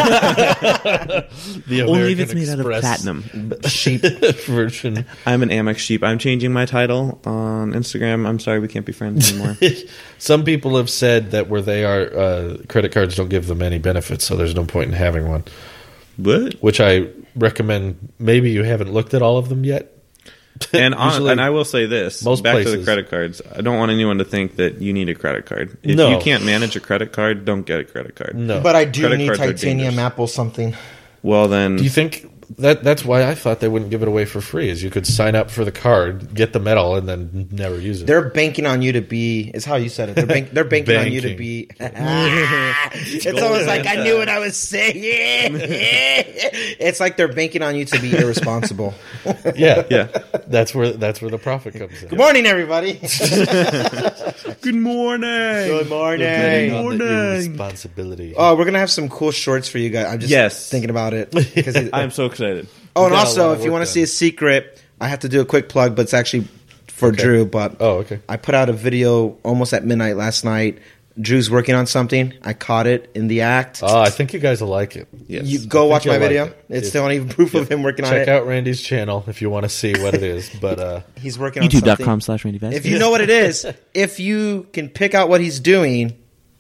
The Only if American it's made out of Express platinum. Sheep. version. I'm an Amex sheep. I'm changing my title on Instagram. I'm sorry we can't be friends anymore. Some people have said that where they are, credit cards don't give them any benefits, so there's no point in having one. What? Which I recommend. Maybe you haven't looked at all of them yet. And Usually- and I will say this: most back to places- the credit cards. I don't want anyone to think that you need a credit card. If No. you can't manage a credit card, don't get a credit card. No. But I do Credit need cards are titanium dangerous. Apple something. Well, then Do you think that's why I thought they wouldn't give it away for free? Is you could sign up for the card, get the metal, and then never use it. They're banking on you to be. It's how you said it. They're banking on you to Banking. be. It's almost like I knew what I was saying. It's like they're banking on you to be irresponsible. yeah. That's where the profit comes in. Good morning, everybody. good morning. Good morning. Depending on the irresponsibility. Oh, we're gonna have some cool shorts for you guys. I'm just Yes. thinking about it. 'Cause I'm so excited. oh, and got a also, lot if of you work want to done. see a secret, I have to do a quick plug, but it's actually for Drew. But Oh, okay. I put out a video almost at midnight last night. Drew's working on something. I caught it in the act. Oh, I think you guys will like it. Yes. You go watch you'll my like video. it. It's If- the only proof of him working on Check it. out Randy's channel if you want to see what it is. But He's working on something. YouTube.com/RandyVest. If you know what it is, if you can pick out what he's doing,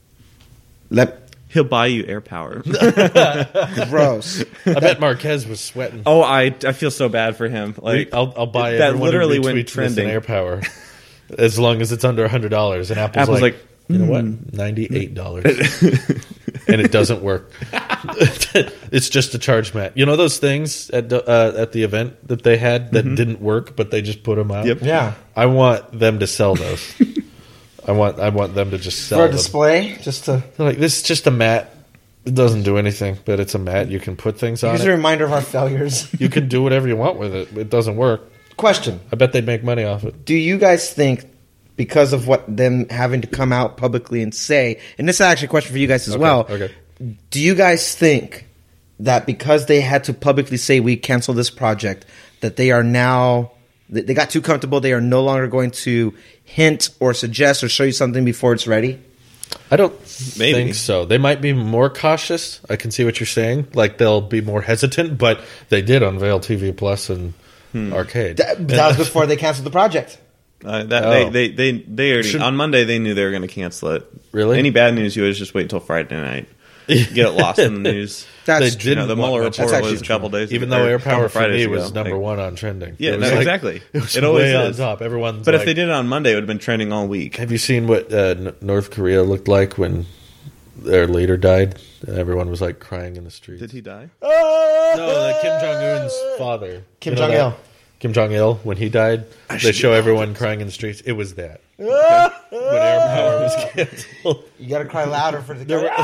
He'll buy you air power. gross. I bet Marquez was sweating. Oh, I feel so bad for him. Like I'll buy that everyone literally who went retweets this in trending. AirPower, as long as it's under $100. And Apple's like, you know what, $98, and it doesn't work. It's just a charge mat. You know those things at the event that they had that didn't work, but they just put them out. Yep. Yeah. I want them to sell those. I want them to just sell For a them. display, just to. They're like, this is just a mat. It doesn't do anything, but it's a mat. You can put things on Here's it. a reminder of our failures. You can do whatever you want with it. It doesn't work. Question. I bet they'd make money off it. Do you guys think, because of what them having to come out publicly and say, and this is actually a question for you guys as well, Okay. do you guys think that because they had to publicly say we cancel this project, that they are now, they got too comfortable, they are no longer going to hint or suggest or show you something before it's ready? I don't Maybe. think so. They might be more cautious. I can see what you're saying. Like, they'll be more hesitant, but they did unveil TV Plus and Arcade. That was before they canceled the project. They already Should- on Monday they knew they were going to cancel it. Really? Any bad news, you always just wait until Friday night. Get it lost in the news. That's They true. You know, the didn't want Mueller much- report that's was actually a couple days Even ago, though or Air a couple Power for Fridays me ago. was number Like, one on trending. Yeah, It was no, exactly. It was It always way on is. top. Everyone's But like, if they did it on Monday, it would have been trending all week. have you seen what North Korea looked like when their leader died? And everyone was like crying in the streets. Did he die? No, Kim Jong Un's father, Kim You know Jong-il. that? Kim Jong Il, when he died, they show everyone crying in the streets. It was that when Air Power was canceled. You got to cry louder for the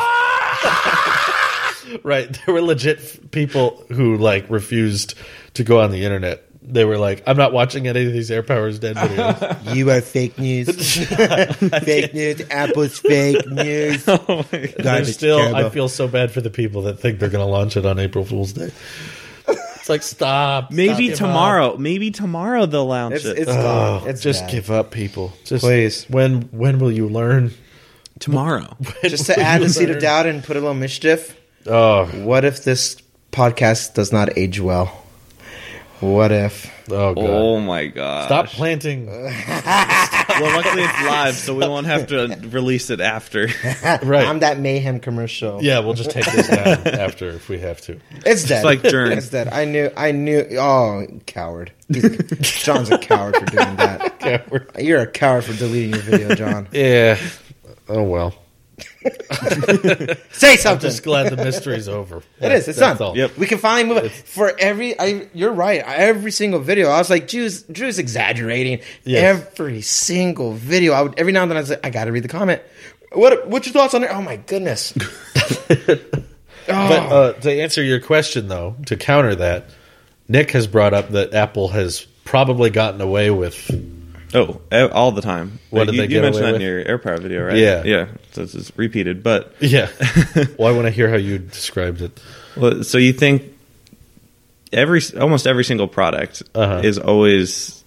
Right, there were legit people who like refused to go on the internet. They were like, "I'm not watching any of these Air Power's dead videos." You are fake news. Fake news. Apple's fake news. Oh my God. There's still, terrible. I feel so bad for the people that think they're going to launch it on April Fool's Day. It's like, stop. Maybe give tomorrow. up. Maybe tomorrow they'll launch it. It's gone. It's just bad. give up, people. Just Please. When will you learn? Tomorrow. Just to add the seed of doubt and put a little mischief. Oh, What if this podcast does not age well? What if? oh god! Oh my God. Stop planting. Well, luckily it's live, so we won't have to release it after. Right. I'm that mayhem commercial. Yeah, we'll just take this down after if we have to. It's dead. like Jern. It's dead. I knew. Oh, coward. John's a coward for doing that. Coward. You're a coward for deleting your video, John. Yeah. Oh well. Say I'm something. just glad the mystery's over. It is. It's That's done. all. Yep. We can finally move it. For you're right. Every single video, I was like, Drew's exaggerating. Yes. Every single video, every now and then I was like, I got to read the comment. What's your thoughts on it? Oh my goodness. But to answer your question, though, to counter that, Nick has brought up that Apple has probably gotten away with. Oh, all the time. What did you, they you get mentioned away that in with? your AirPower video, right? Yeah. Yeah. So it's repeated. But Yeah. Well, I want to hear how you described it. well, so you think almost every single product Uh-huh. is always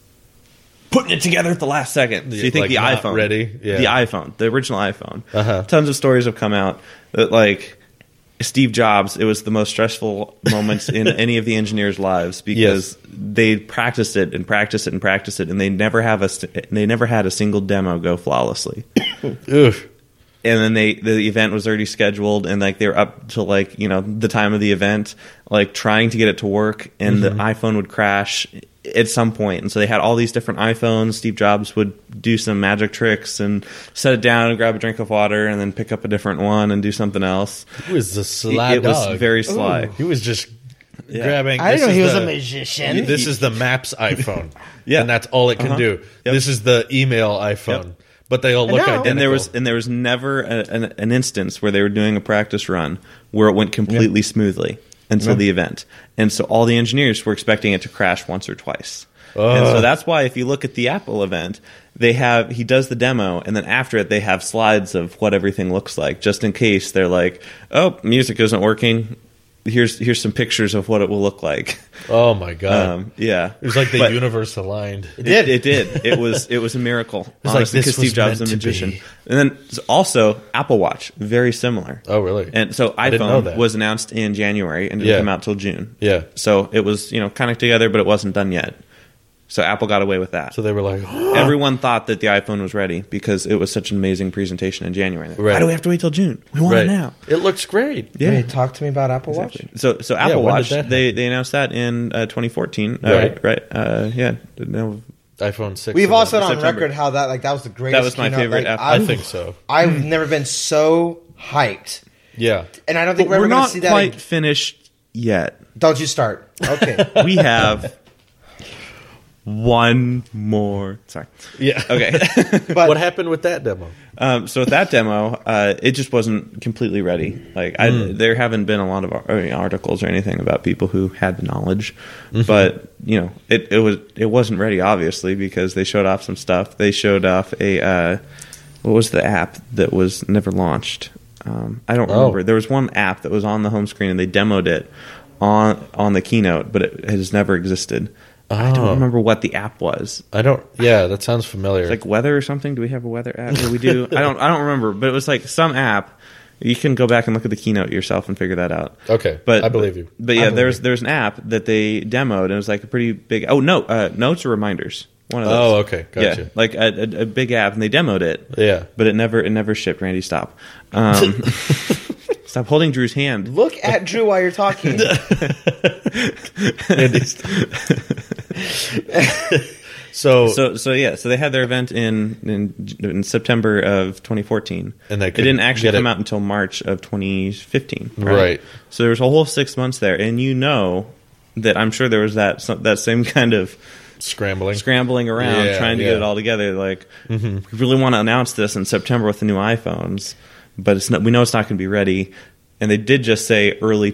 putting it together at the last second. So you think Like the not iPhone, ready? Yeah. the iPhone, the original iPhone. Uh-huh. Tons of stories have come out that like Steve Jobs, it was the most stressful moments in any of the engineers' lives because they practiced it and practiced it and practiced it, and they never had a single demo go flawlessly. Oof. And then the event was already scheduled, and like they were up to like the time of the event, like trying to get it to work, and the iPhone would crash at some point. And so they had all these different iPhones. Steve Jobs would do some magic tricks and set it down and grab a drink of water, and then pick up a different one and do something else. He was the sly It dog. was very sly. He was just grabbing. I didn't know this he is was a the- magician. This is the Maps iPhone. Yeah. And that's all it can do. Yep. This is the email iPhone. Yep. But they all look now- identical. And there was never an instance where they were doing a practice run where it went completely smoothly until the event. And so all the engineers were expecting it to crash once or twice. And so that's why if you look at the Apple event, he does the demo, and then after it they have slides of what everything looks like, just in case they're like, oh, music isn't working. Here's some pictures of what it will look like. Oh my god! Yeah, It was like the But- universe aligned. It did. It was a miracle. like, Honestly, this because was Steve Jobs is a meant to magician. be. And then also Apple Watch, very similar. Oh really? And so I didn't know iPhone that. was announced in January and didn't Yeah. come out till June. Yeah. So it was kind of together, but it wasn't done yet. So Apple got away with that. So they were like, Everyone thought that the iPhone was ready because it was such an amazing presentation in January. Right. Why do we have to wait till June? We want right. it now. It looks great. Yeah. Hey, talk to me about Apple Watch. So Apple when Watch, did that they announced that in 2014. Right. Right. Yeah. No, iPhone 6. We've all said on September. record how that was the greatest. That was my keynote. favorite Like, Apple. I think so. I've never been so hyped, Yeah. and I don't think But we're we're ever going not to see that. quite finished yet. Don't you start? Okay. We have one more. Sorry. Yeah. Okay. But What happened with that demo? So with that demo, it just wasn't completely ready. Like there haven't been a lot of articles or anything about people who had the knowledge, but it wasn't ready, obviously, because they showed off some stuff. They showed off what was the app that was never launched? I don't remember. There was one app that was on the home screen, and they demoed it on the keynote, but it has never existed. I don't remember what the app was. Yeah, that sounds familiar. It's like weather or something. Do we have a weather app? Yeah, we do. I don't remember, but it was like some app. You can go back and look at the keynote yourself and figure that out. Okay, but I believe you. But yeah, there's an app that they demoed, and it was like a pretty big. Oh no, notes or reminders. One of those. Oh, okay, gotcha. Yeah, like a big app, and they demoed it. Yeah, but it never shipped. Randy, stop. Stop holding Drew's hand. look at Drew while you're talking. So they had their event in September of 2014, and it didn't actually come out until March of 2015. Right. So there was a whole 6 months there, and that I'm sure there was that same kind of scrambling around trying to get it all together. Like we really want to announce this in September with the new iPhones, but we know it's not going to be ready. And they did just say early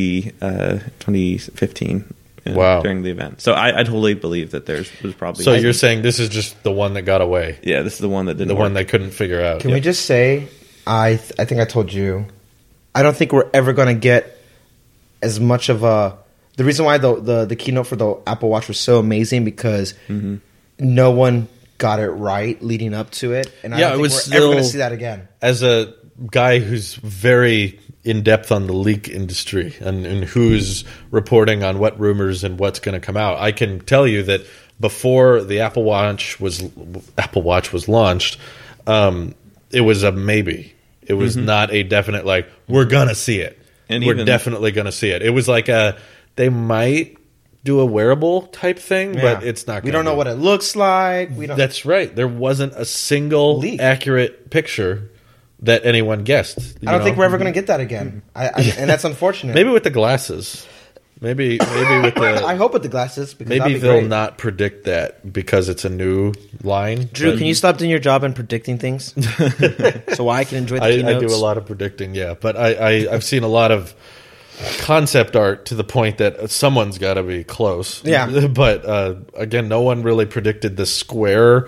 2015. Wow. During the event. So I totally believe that was probably... So you're saying this is just the one that got away? Yeah, this is the one that didn't The work. one they couldn't figure out. Can we just say, I think I told you, I don't think we're ever going to get as much of a... The reason why the keynote for the Apple Watch was so amazing because no one got it right leading up to it. And I don't think we're ever going to see that again. As a guy who's very in-depth on the leak industry and who's reporting on what rumors and what's going to come out, I can tell you that before the Apple Watch was launched, it was a maybe. It was not a definite, like, we're going to see it. And we're definitely going to see it. It was like they might do a wearable type thing, but it's not. We don't know what it looks like. That's right. There wasn't a single accurate picture that anyone guessed. I don't think we're ever going to get that again, and that's unfortunate. Maybe with the glasses. Maybe with the. I hope with the glasses. Because maybe they'll not predict that because it's a new line. Drew, can you stop doing your job and predicting things so I can enjoy the keynotes? I do a lot of predicting, yeah, but I've seen a lot of concept art to the point that someone's got to be close. Yeah, but again, no one really predicted the square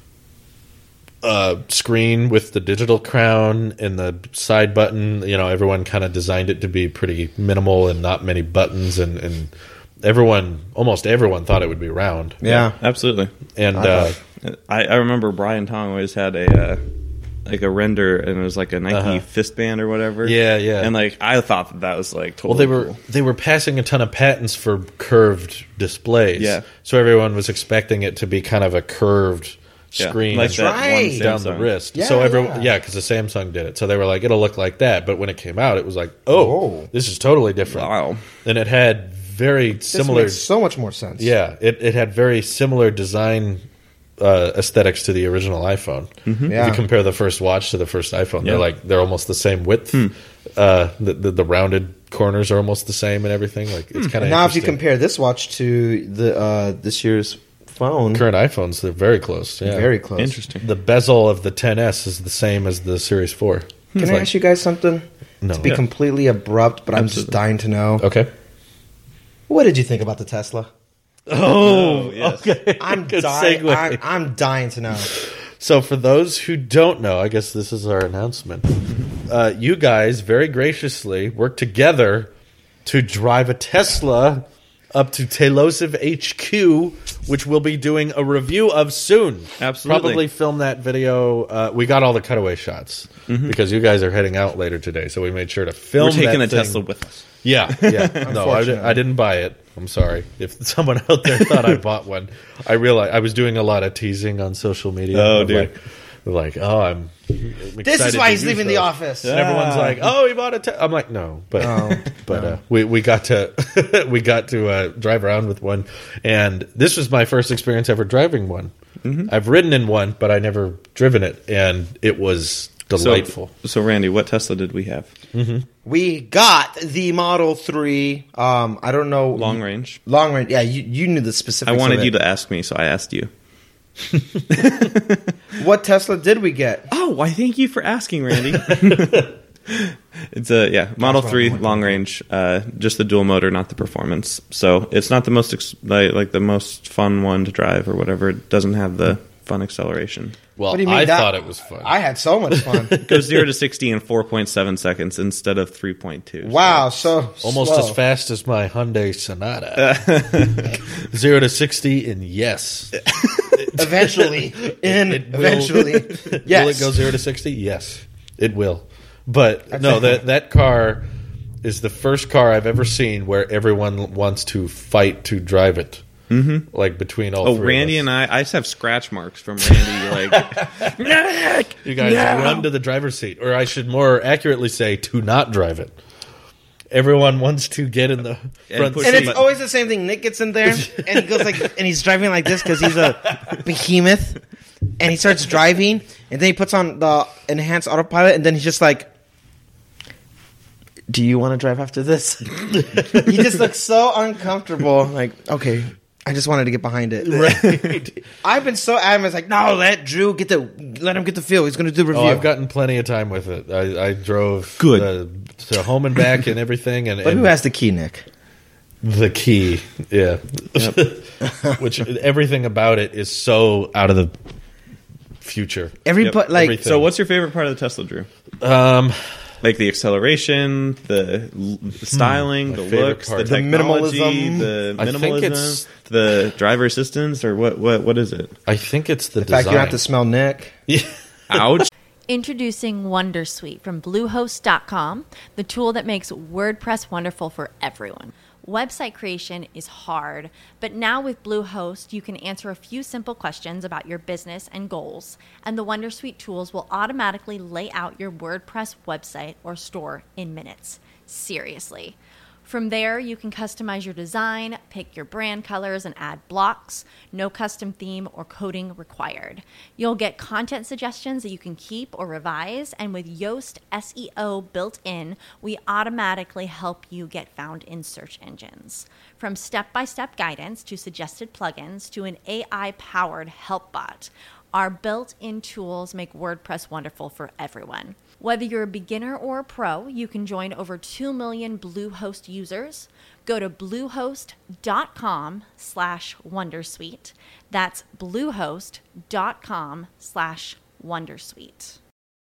screen with the digital crown and the side button. Everyone kind of designed it to be pretty minimal and not many buttons, and almost everyone thought it would be round. Yeah, absolutely. And I remember Brian Tong always had a render, and it was like a Nike fistband or whatever. Yeah. And like I thought that was like totally cool. They were passing a ton of patents for curved displays. Yeah. So everyone was expecting it to be kind of a curved screen like that down the wrist. Yeah, so because the Samsung did it. So they were like, it'll look like that. But when it came out, it was like, this is totally different. Wow. And it had very similar. This makes so much more sense. Yeah, it had very similar design aesthetics to the original iPhone. Mm-hmm. If you compare the first watch to the first iPhone, they're almost the same width. The rounded corners are almost the same and everything. Like it's kind of now. If you compare this watch to the this year's phone, current iPhones, they're very close. Yeah, very close. Interesting. The bezel of the XS is the same as the Series 4. Can I ask you guys something? No. To be completely abrupt, but I'm just dying to know. Okay. What did you think about the Tesla? Oh, yes. Okay. I'm Good dying. segue. I'm dying to know. So for those who don't know, I guess this is our announcement. You guys very graciously worked together to drive a Tesla up to Tailosive HQ, which we'll be doing a review of soon. Absolutely. Probably film that video. We got all the cutaway shots because you guys are heading out later today, so we made sure to film. We're taking that the thing. Tesla with us. Yeah. No, I didn't buy it. I'm sorry. If someone out there thought I bought one, I realized I was doing a lot of teasing on social media. Oh, dude. I'm This is why he's leaving the office. And everyone's like, "Oh, he bought a." I'm like, "No," but we got to drive around with one, and this was my first experience ever driving one. I've ridden in one, but I never driven it, and it was delightful. So Randy, what Tesla did we have? We got the Model 3. I don't know. Long range. Long range. Yeah, you knew the specifics. I wanted of it. you to ask me, so I asked you. What Tesla did we get? Oh, why thank you for asking, Randy. It's a Model 3 long range, just the dual motor, not the performance. So it's not the most like the most fun one to drive or whatever. It doesn't have the fun acceleration. Well, What do you mean I that- thought it was fun. I had so much fun. It goes 0 to 60 in 4.7 seconds instead of 3.2. Wow, so Almost slow. as fast as my Hyundai Sonata. 0 to 60 in yes. Eventually, It will- eventually, yes. Will it go 0 to 60? Yes, it will. But no, that car is the first car I've ever seen where everyone wants to fight to drive it. Mm-hmm. Like between all three Randy of us. and I just have scratch marks from Randy. Like, You guys run to the driver's seat, or I should more accurately say, to not drive it. Everyone wants to get in the front push seat. And it's always the same thing. Nick gets in there and he goes like, and he's driving like this because he's a behemoth. And he starts driving, and then he puts on the enhanced autopilot, and then he's just like, "Do you want to drive after this?" He just looks so uncomfortable. Like, okay, I just wanted to get behind it. Right. I've been so adamant. It's like, no, let Drew let him get the feel. He's going to do the review. Oh, I've gotten plenty of time with it. I drove Good. to home and back and everything. And, but and who has the key, Nick? the key? Yeah. Which everything about it is so out of the future. Everybody, like, everything. so what's your favorite part of the Tesla, Drew? Like the acceleration, the styling, the favorite looks, part. the The technology, minimalism. the I think minimalism, it's- the driver assistance, or what is it? I think it's the the fact design. you don't have to smell Nick. Ouch. Introducing Wondersuite from Bluehost.com, the tool that makes WordPress wonderful for everyone. Website creation is hard, but now with Bluehost, you can answer a few simple questions about your business and goals, and the Wondersuite tools will automatically lay out your WordPress website or store in minutes. Seriously. From there, you can customize your design, pick your brand colors, and add blocks. No custom theme or coding required. You'll get content suggestions that you can keep or revise, and with Yoast SEO built in, we automatically help you get found in search engines. From step-by-step guidance to suggested plugins to an AI-powered help bot, our built-in tools make WordPress wonderful for everyone. Whether you're a beginner or a pro, you can join over 2 million Bluehost users. Go to bluehost.com/wondersuite. That's bluehost.com/wondersuite.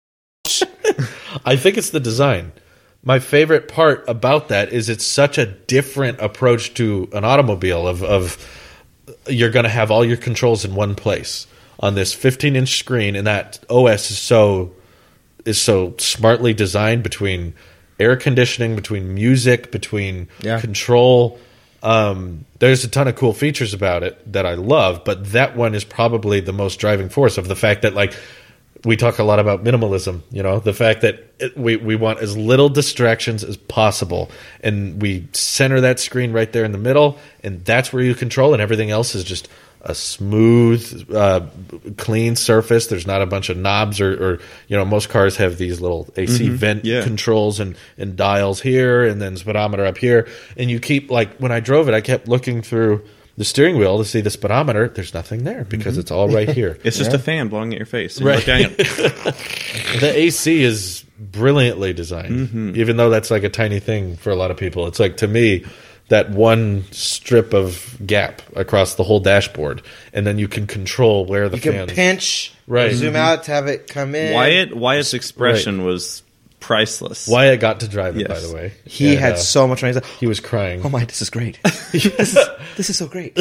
I think it's the design. My favorite part about that is it's such a different approach to an automobile of you're going to have all your controls in one place on this 15-inch screen, and that OS is so smartly designed between air conditioning, between music, between control. There's a ton of cool features about it that I love, but that one is probably the most driving force of the fact that, like, we talk a lot about minimalism, you know, the fact that we want as little distractions as possible, and we center that screen right there in the middle, and that's where you control, and everything else is just a smooth, clean surface. There's not a bunch of knobs or you know, most cars have these little AC vent controls and dials here, and then speedometer up here. And you keep, like, when I drove it, I kept looking through the steering wheel to see the speedometer. There's nothing there because it's all right here. It's just a fan blowing at your face. And Right. you look down, The AC is brilliantly designed, even though that's like a tiny thing for a lot of people. It's like, to me, that one strip of gap across the whole dashboard, and then you can control where the You can fans. pinch, Right. zoom out to have it come in. Wyatt's expression was priceless. Wyatt got to drive it, by Yes. the way. He And, had so much fun. He's like, he was crying. "Oh my, this is great. this is so great."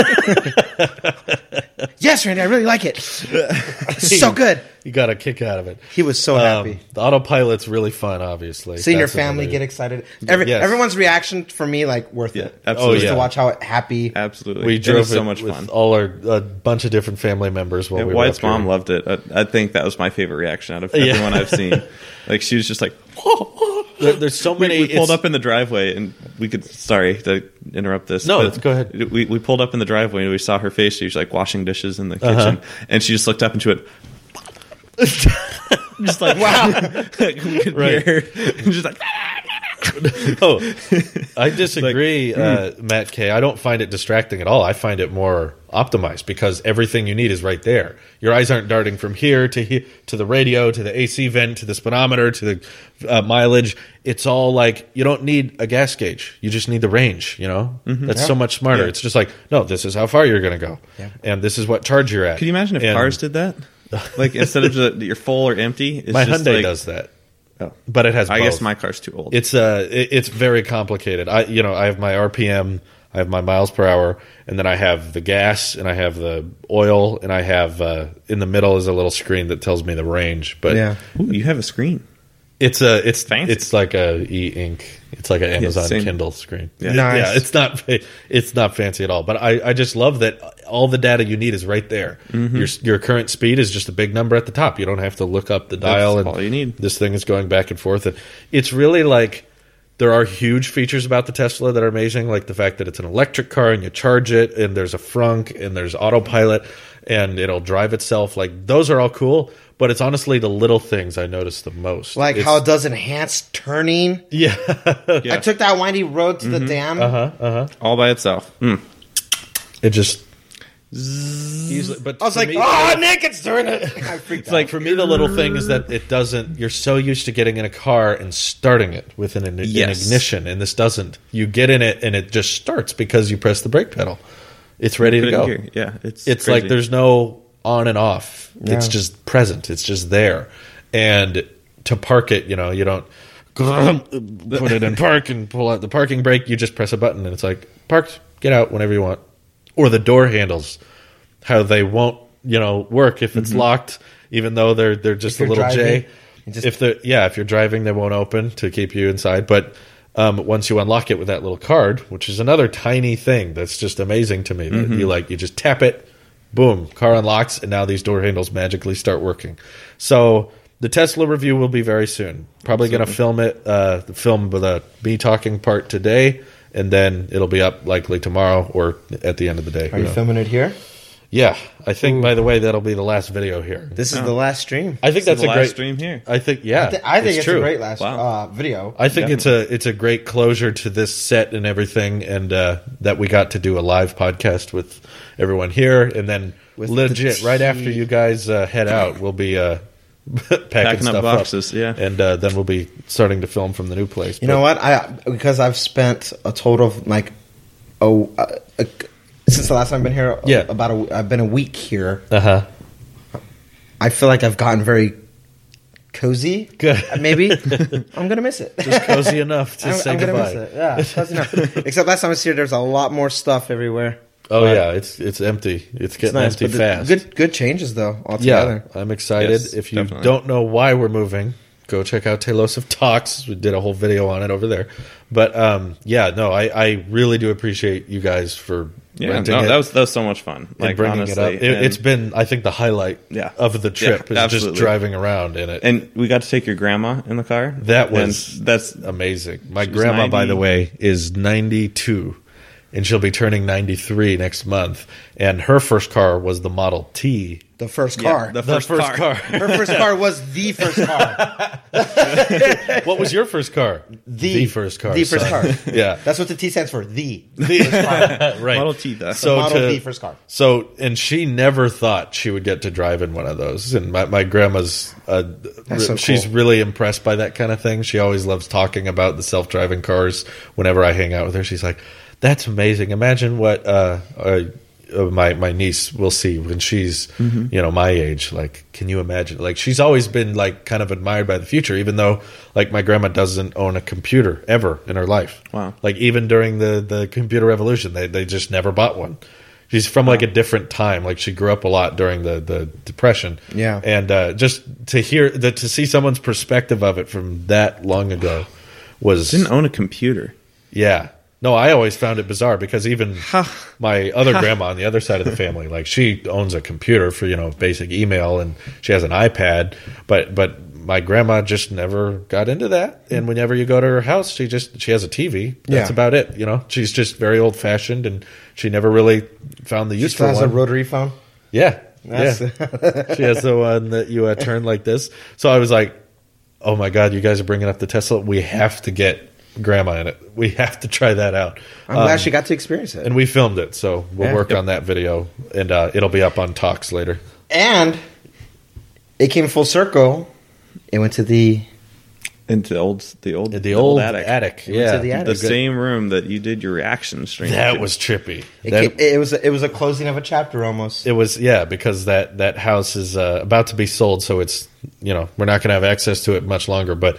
Yes, Randy, I really like it. So good. You got a kick out of it. He was so happy. The autopilot's really fun, obviously. Seeing your That's family another- get excited. Yes. Everyone's reaction for me, like, worth it. absolutely. Just Oh, yeah. to watch how happy. Absolutely. We It drove was so it much with fun. all a bunch of different family members while we were Wyatt's up here. mom loved it. I think that was my favorite reaction out of everyone I've seen. Like, she was just like, There's so many. we pulled it's- up in the driveway, and we could. Sorry to interrupt this. No, but go ahead. We pulled up in the driveway, and we saw her face. She was like washing dishes in the kitchen, and she just looked up and she went. just like wow, just like. No, I disagree, Matt K. I don't find it distracting at all. I find it more optimized because everything you need is right there. Your eyes aren't darting from here to the radio, to the AC vent, to the speedometer, to the mileage. It's all like you don't need a gas gauge. You just need the range, you know? That's so much smarter. Yeah. It's just like, no, this is how far you're going to go. Yeah. And this is what charge you're at. Can you imagine if cars did that? Like instead of just, you're full or empty, it's my just Hyundai like, does that. Oh. But it has I both. guess my car's too old. It's very complicated. I have my RPM, I have my miles per hour, and then I have the gas, and I have the oil, and I have in the middle is a little screen that tells me the range. But Yeah. Ooh, you have a screen. it's fancy. It's like a e-ink. It's like an Amazon same. Kindle screen. Yeah. Nice. Yeah, it's not fancy at all. But I just love that all the data you need is right there. Your current speed is just a big number at the top. You don't have to look up the dial. That's and all you need. This thing is going back and forth. And it's really like there are huge features about the Tesla that are amazing, like the fact that it's an electric car and you charge it, and there's a frunk, and there's autopilot, and it'll drive itself. Like those are all cool. But it's honestly the little things I notice the most. Like how it does enhanced turning. Yeah. I took that windy road to the dam. All by itself. It just easily, but I was for like, me, "Oh, Nick, it's doing it!" I freaked it's like out. for me, the little thing is that it doesn't. You're so used to getting in a car and starting it with an Yes. ignition, and this doesn't. You get in it and it just starts because you press the brake pedal. It's ready to Put it in go. gear. Yeah, it's It's crazy. like there's no on and off. Yeah. It's just present. It's just there. And to park it, you don't put it in park and pull out the parking brake. You just press a button and it's like parked. Get out whenever you want. Or the door handles, how they won't work if it's locked, even though they're just a you're little driving, J. you just- If you're driving, they won't open to keep you inside. But once you unlock it with that little card, which is another tiny thing that's just amazing to me, that you just tap it, boom, car unlocks, and now these door handles magically start working. So the Tesla review will be very soon. Probably going to film the me talking part today, and then it'll be up likely tomorrow or at the end of the day. Are you filming it here? Yeah, I think. By the way, that'll be the last video here. This is the last stream. I think This that's is the a last great stream here. I think yeah, I think it's true. a great last Wow. video. I think it's a great closure to this set and everything, and that we got to do a live podcast with everyone here, and then With legit the right tea. after you guys head out, we'll be packing up stuff boxes, yeah. and then we'll be starting to film from the new place. You know what? Because I've spent a total of like since the last time I've been here. Yeah. I've been a week here. Uh-huh. I feel like I've gotten very cozy. Good. Maybe I'm gonna miss it. Just cozy enough to say I'm gonna goodbye. miss it. Yeah, cozy enough. Except last time I was here, there's a lot more stuff everywhere. Oh yeah, it's empty. It's getting nice, empty but fast. Good changes though Yeah, altogether. I'm excited. Yes, if you definitely. don't know why we're moving, go check out Taylosive Talks. We did a whole video on it over there. But I really do appreciate you guys for renting it that was so much fun. and bringing honestly, it up. It's been, I think, the highlight Yeah. of the trip Yeah, is just absolutely. driving around in it. and we got to take your grandma in the car. That was And that's amazing. My She was grandma, by 90. the way, is 92, and she'll be turning 93 next month. And her first car was the Model T. The first car. the The first, car. Her first car was the first car. What was your first car? The first car. The first son. car. Yeah. That's what the T stands for. The. Right. Model T, though. So Model to- D first car. So, and she never thought she would get to drive in one of those. And my grandma's, so she's cool. really impressed by that kind of thing. She always loves talking about the self-driving cars. Whenever I hang out with her, she's like, "That's amazing. Imagine what my niece will see when she's my age. Like, can you imagine? Like, she's always been like kind of admired by the future, even though like my grandma doesn't own a computer ever in her life. Wow. Like even during the computer revolution, they just never bought one. She's from like a different time. Like she grew up a lot during the Depression. Yeah. And just to hear to see someone's perspective of it from that long ago was Didn't own a computer. yeah. No, I always found it bizarre because even my other grandma on the other side of the family, like she owns a computer for, basic email and she has an iPad, but my grandma just never got into that. And whenever you go to her house, she has a TV. That's Yeah. about it. She's just very old fashioned and she never really found the use Still for has one. a rotary phone. Yeah. That's- She has the one that you turn like this. So I was like, oh my God, you guys are bringing up the Tesla. We have to get Grandma in it. We have to try that out. I'm glad she got to experience it. And we filmed it, so we'll Yeah. work on that video, and it'll be up on Talks later. And it came full circle. It went to the Into the old The old attic. went Yeah. to the attic. the same room that you did your reaction stream. That to. was trippy. It was a closing of a chapter almost. It was, yeah, because that house is about to be sold, so it's, we're not going to have access to it much longer. But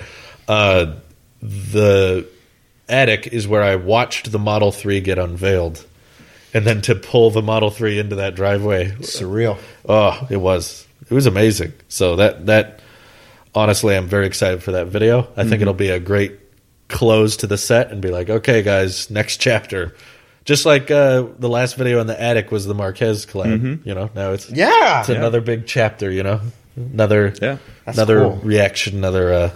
the attic is where I watched the Model 3 get unveiled. And then to pull the Model 3 into that driveway. Surreal. Oh, it was amazing. So that honestly, I'm very excited for that video. I think it'll be a great close to the set and be like, okay, guys, next chapter. Just like the last video in the attic was the Marquez collab. Now it's another big chapter. Another That's another cool. reaction, another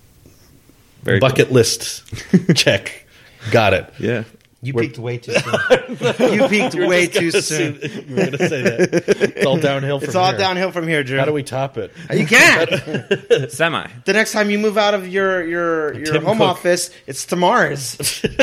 Very bucket list check. Got it. Yeah. You peaked way too soon. You peaked way too soon. You were going to say that. It's all downhill from It's all here. downhill from here, Drew. How do we top it? You can't. Semi. The next time you move out of your Tim home Cook. office, it's to Mars.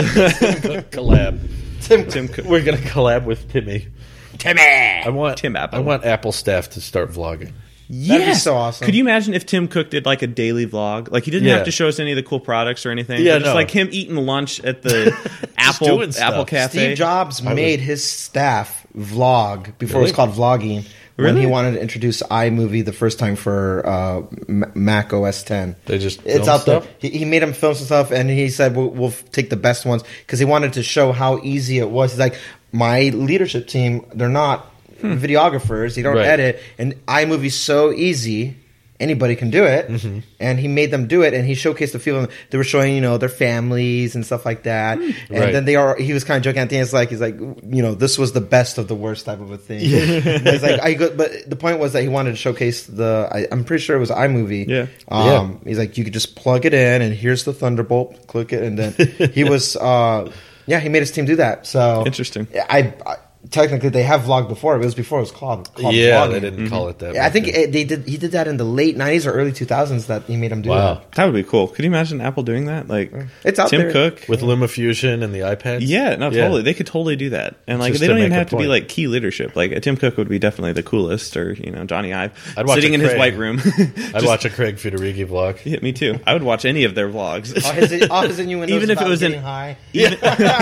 Collab. Tim Cook. We're going to collab with Timmy. Timmy. I want Tim Apple. I want Apple staff to start vlogging. That'd be so awesome. Could you imagine if Tim Cook did like a daily vlog? Like he didn't Yeah. have to show us any of the cool products or anything. Yeah, but just no. like him eating lunch at the doing stuff. Apple Cafe. Steve Jobs made his staff vlog before it was Really? called vlogging. When Really? he wanted to introduce iMovie the first time for Mac OS 10. They just It's film out stuff? there. He made him film some stuff, and he said, we'll take the best ones, because he wanted to show how easy it was. He's like, my leadership team, they're not videographers. They don't Right. edit. And iMovie's so easy. Anybody can do it. Mm-hmm. And he made them do it, and he showcased a few of them. They were showing, their families and stuff like that. And Right. then he was kind of joking at the end. He's like, this was the best of the worst type of a thing. He's like, but the point was that he wanted to showcase I'm pretty sure it was iMovie. Yeah. He's like, you could just plug it in, and here's the Thunderbolt. Click it, and then he was, he made his team do that. So Interesting. I technically they have vlogged before. It was before it was called Yeah, vlogging. they didn't call it that. Yeah, I think back then. he did that in the late 90s or early 2000s that he made him do Wow. that. That would be cool. Could you imagine Apple doing that? Like It's out Tim there. Cook. With LumaFusion and the iPads. Yeah, no, Yeah. totally. They could totally do that, and like Just they to don't even make a have to be point. like key leadership. Like Tim Cook would be definitely the coolest, or Johnny Ive I'd watch sitting a in his Craig. white room. I'd watch a Craig Federighi vlog. Yeah, me too. I would watch any of their vlogs. All his innuendos Even if it about was in- getting high. even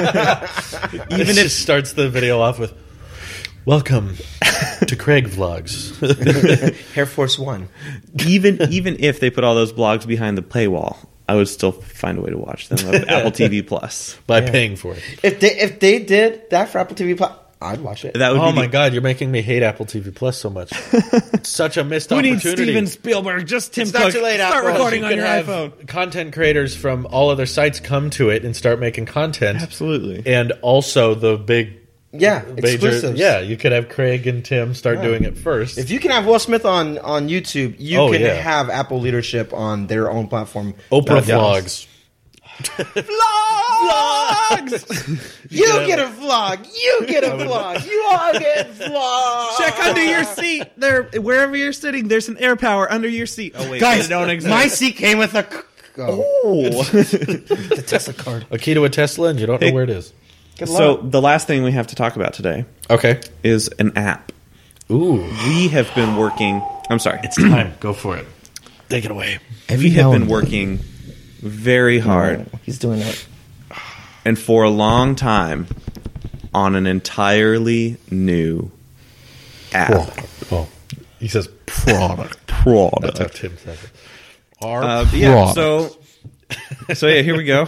Even if starts the video off with "Welcome to Craig Vlogs." Air Force One. even if they put all those blogs behind the paywall, I would still find a way to watch them. Of Apple TV Plus. By paying for it. If they did that for Apple TV Plus, I'd watch it. That would Oh be my God, you're making me hate Apple TV Plus so much. It's such a missed Who needs opportunity. Steven Spielberg? Just Tim It's not Cook. too late, Start Apple. recording You on could your have iPhone. Content creators from all other sites come to it and start making content. Absolutely. And also the big Yeah, major, exclusives. yeah, you could have Craig and Tim start doing it first. If you can have Will Smith on YouTube, you Oh, can yeah. have Apple leadership on their own platform. Oprah Yeah. vlogs. You get a vlog. You get a vlog. You all get vlogs. Check under your seat. There, wherever you're sitting, there's an air power under your seat. Oh wait, Guys, they don't exist. my seat came with a the Tesla card. A key to a Tesla, and you don't know where it is. Good So luck. the last thing we have to talk about today Okay. is an app. Ooh, We have been working. I'm sorry. it's time. Go for it. Take it away. We have been working very hard He's doing it. and for a long time on an entirely new app. Oh, he says product. That's how Product. Tim says it. Our Yeah. So yeah, here we go.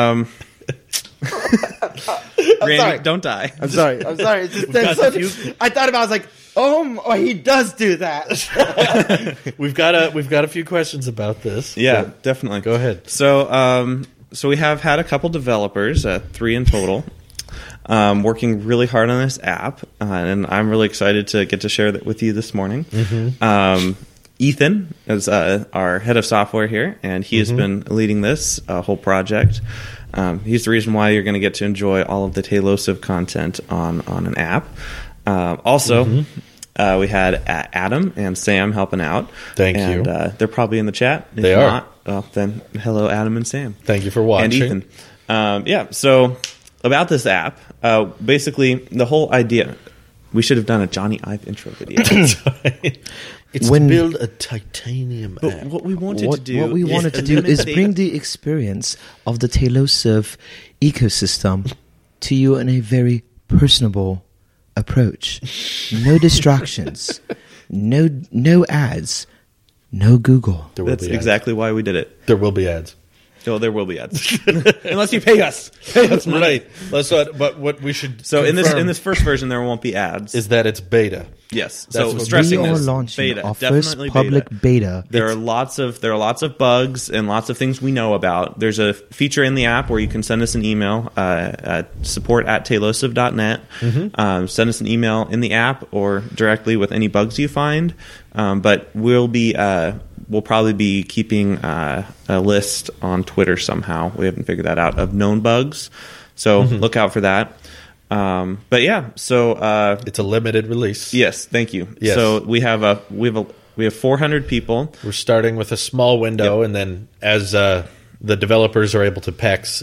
Randy, sorry. don't die. I'm sorry. It's just that's got such, I thought about it, I was like, oh, he does do that. We've got a few questions about this. Yeah, but definitely. Go ahead. So, so we have had a couple developers, 3 in total, working really hard on this app, and I'm really excited to get to share that with you this morning. Ethan is our head of software here, and he has been leading this whole project. He's the reason why you're going to get to enjoy all of the Tailosive content on an app. Also, We had Adam and Sam helping out. Thank you. They're probably in the chat. If They are. not, well, then hello, Adam and Sam. Thank you for watching. And Ethan. So about this app, basically the whole idea, we should have done a Johnny Ive intro video. It's When- to build a titanium But app. what we wanted to do, What we wanted to do is bring the experience of the Tailosive ecosystem to you in a very personable approach. No distractions, no ads, no Google. There will That's be ads. exactly why we did it. There will be ads. Oh, there will be ads, unless you pay us. Pay us money. Right. But what we should So in confirm this first version, there won't be ads. is that it's beta. Yes. That's So what stressing We are this, launching beta, our first definitely public beta. There are lots of bugs and lots of things we know about. There's a feature in the app where you can send us an email at support@tailosive.net. Send us an email in the app or directly with any bugs you find. But we'll probably be keeping a list on Twitter somehow. We haven't figured that out, of known bugs. So look out for that. But yeah, so It's a limited release. yes, thank you. Yes. So we have 400 people. We're starting with a small window, and then as the developers are able to patch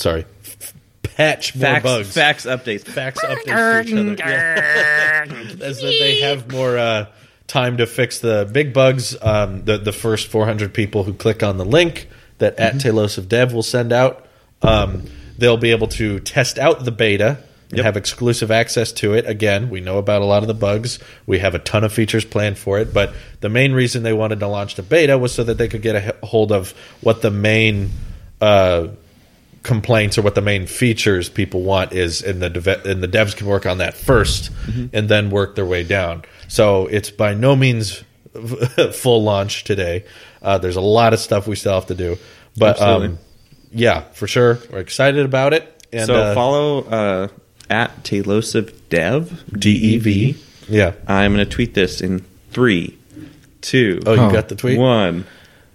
more bugs. Facts updates. Facts updates for each other. Yeah. As that they have more time to fix the big bugs. The first 400 people who click on the link that @TailosivDev will send out, they'll be able to test out the beta and have exclusive access to it. Again, we know about a lot of the bugs. We have a ton of features planned for it, but the main reason they wanted to launch the beta was so that they could get a hold of what the main complaints or what the main features people want is, and the devs can work on that first and then work their way down. So it's by no means full launch today. There's a lot of stuff we still have to do, but yeah, for sure, we're excited about it. And So follow @TailosivDev, DEV. yeah. I'm going to tweet this in 3, 2, Oh, you got the tweet? 1.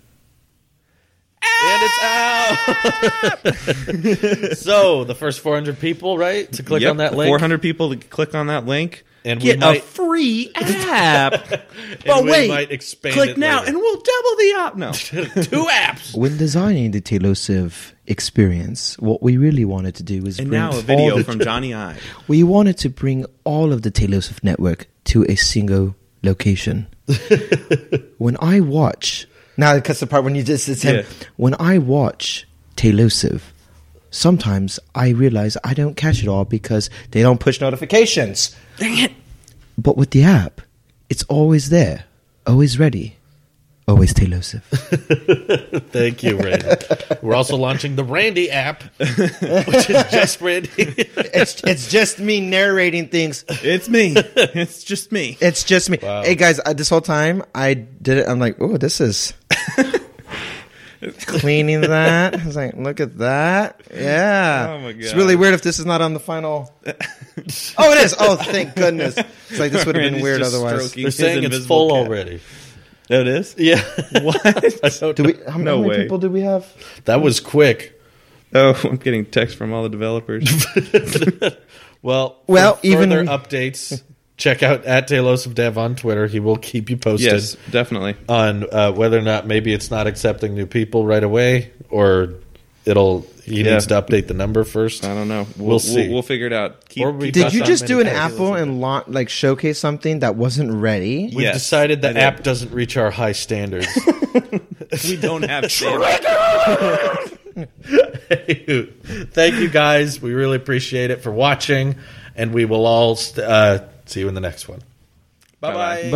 And it's out. So the first 400 people, right, to click Yep, on that link, 400 people to click on that link. and Get we might, a free app. and But we wait, might expand click it now later. and we'll double the app. No. 2 apps. When designing the Tailosive experience, what we really wanted to do was And bring now a all video the- from Johnny Ive. We wanted to bring all of the Tailosive network to a single location. When I watch now, because the part when you just it's him. Yeah. When I watch Tailosive, sometimes I realize I don't catch it all because they don't push notifications. Dang it. But with the app, it's always there, always ready, always Tailosive. Thank you, Randy. We're also launching the Randy app, which is just Randy. it's just me narrating things. It's me. It's just me. It's just me. Wow. Hey guys, this whole time I did it. I'm like, oh, this is cleaning that. I was like, look at that. Yeah. Oh, my It's God. really weird if this is not on the final. Oh, it is. Oh, thank goodness. It's like this would have been Randy's weird just otherwise. stroking They're saying his it's full invisible cat. already. Oh, it is? Yeah. What? I don't Do know. we? How No many way. people do we have? That was quick. Oh, I'm getting texts from all the developers. Well, Well, for even- further updates, check out @TailosivDev on Twitter. He will keep you posted Yes, definitely. on whether or not maybe it's not accepting new people right away, or he needs to update the number first. I don't know. We'll see. We'll figure it out. Or we- Did you on just do many an pages. Apple and like showcase something that wasn't ready? We've Yes, decided the I did. app doesn't reach our high standards. We don't have standards. Thank you guys. We really appreciate it for watching, and we will all see you in the next one. Bye-bye.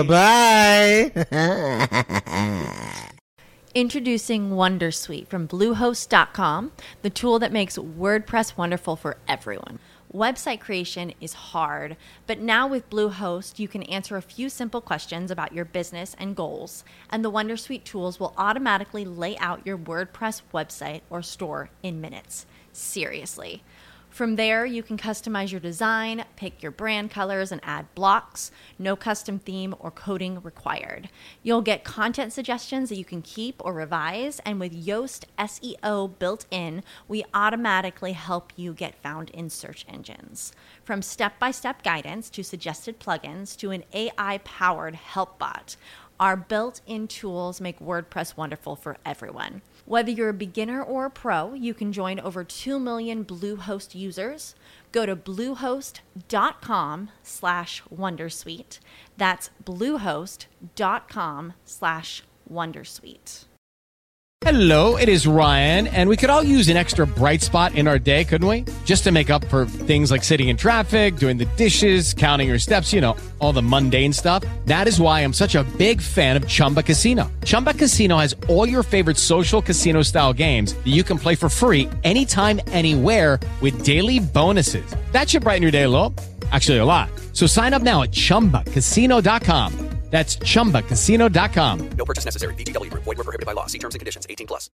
Bye-bye. Introducing Wondersuite from Bluehost.com, the tool that makes WordPress wonderful for everyone. Website creation is hard, but now with Bluehost, you can answer a few simple questions about your business and goals, and the Wondersuite tools will automatically lay out your WordPress website or store in minutes. Seriously. From there, you can customize your design, pick your brand colors, and add blocks. No custom theme or coding required. You'll get content suggestions that you can keep or revise, and with Yoast SEO built in, we automatically help you get found in search engines. From step-by-step guidance to suggested plugins to an AI-powered help bot, our built-in tools make WordPress wonderful for everyone. Whether you're a beginner or a pro, you can join over 2 million Bluehost users. Go to bluehost.com/wondersuite. That's bluehost.com/wondersuite. Hello, it is Ryan, and we could all use an extra bright spot in our day, couldn't we? Just to make up for things like sitting in traffic, doing the dishes, counting your steps, all the mundane stuff. That is why I'm such a big fan of Chumba Casino. Chumba Casino has all your favorite social casino-style games that you can play for free anytime, anywhere with daily bonuses. That should brighten your day a little. Actually, a lot. So sign up now at ChumbaCasino.com. That's ChumbaCasino.com. No purchase necessary. VGW Group. Void where prohibited by law. See terms and conditions. 18+.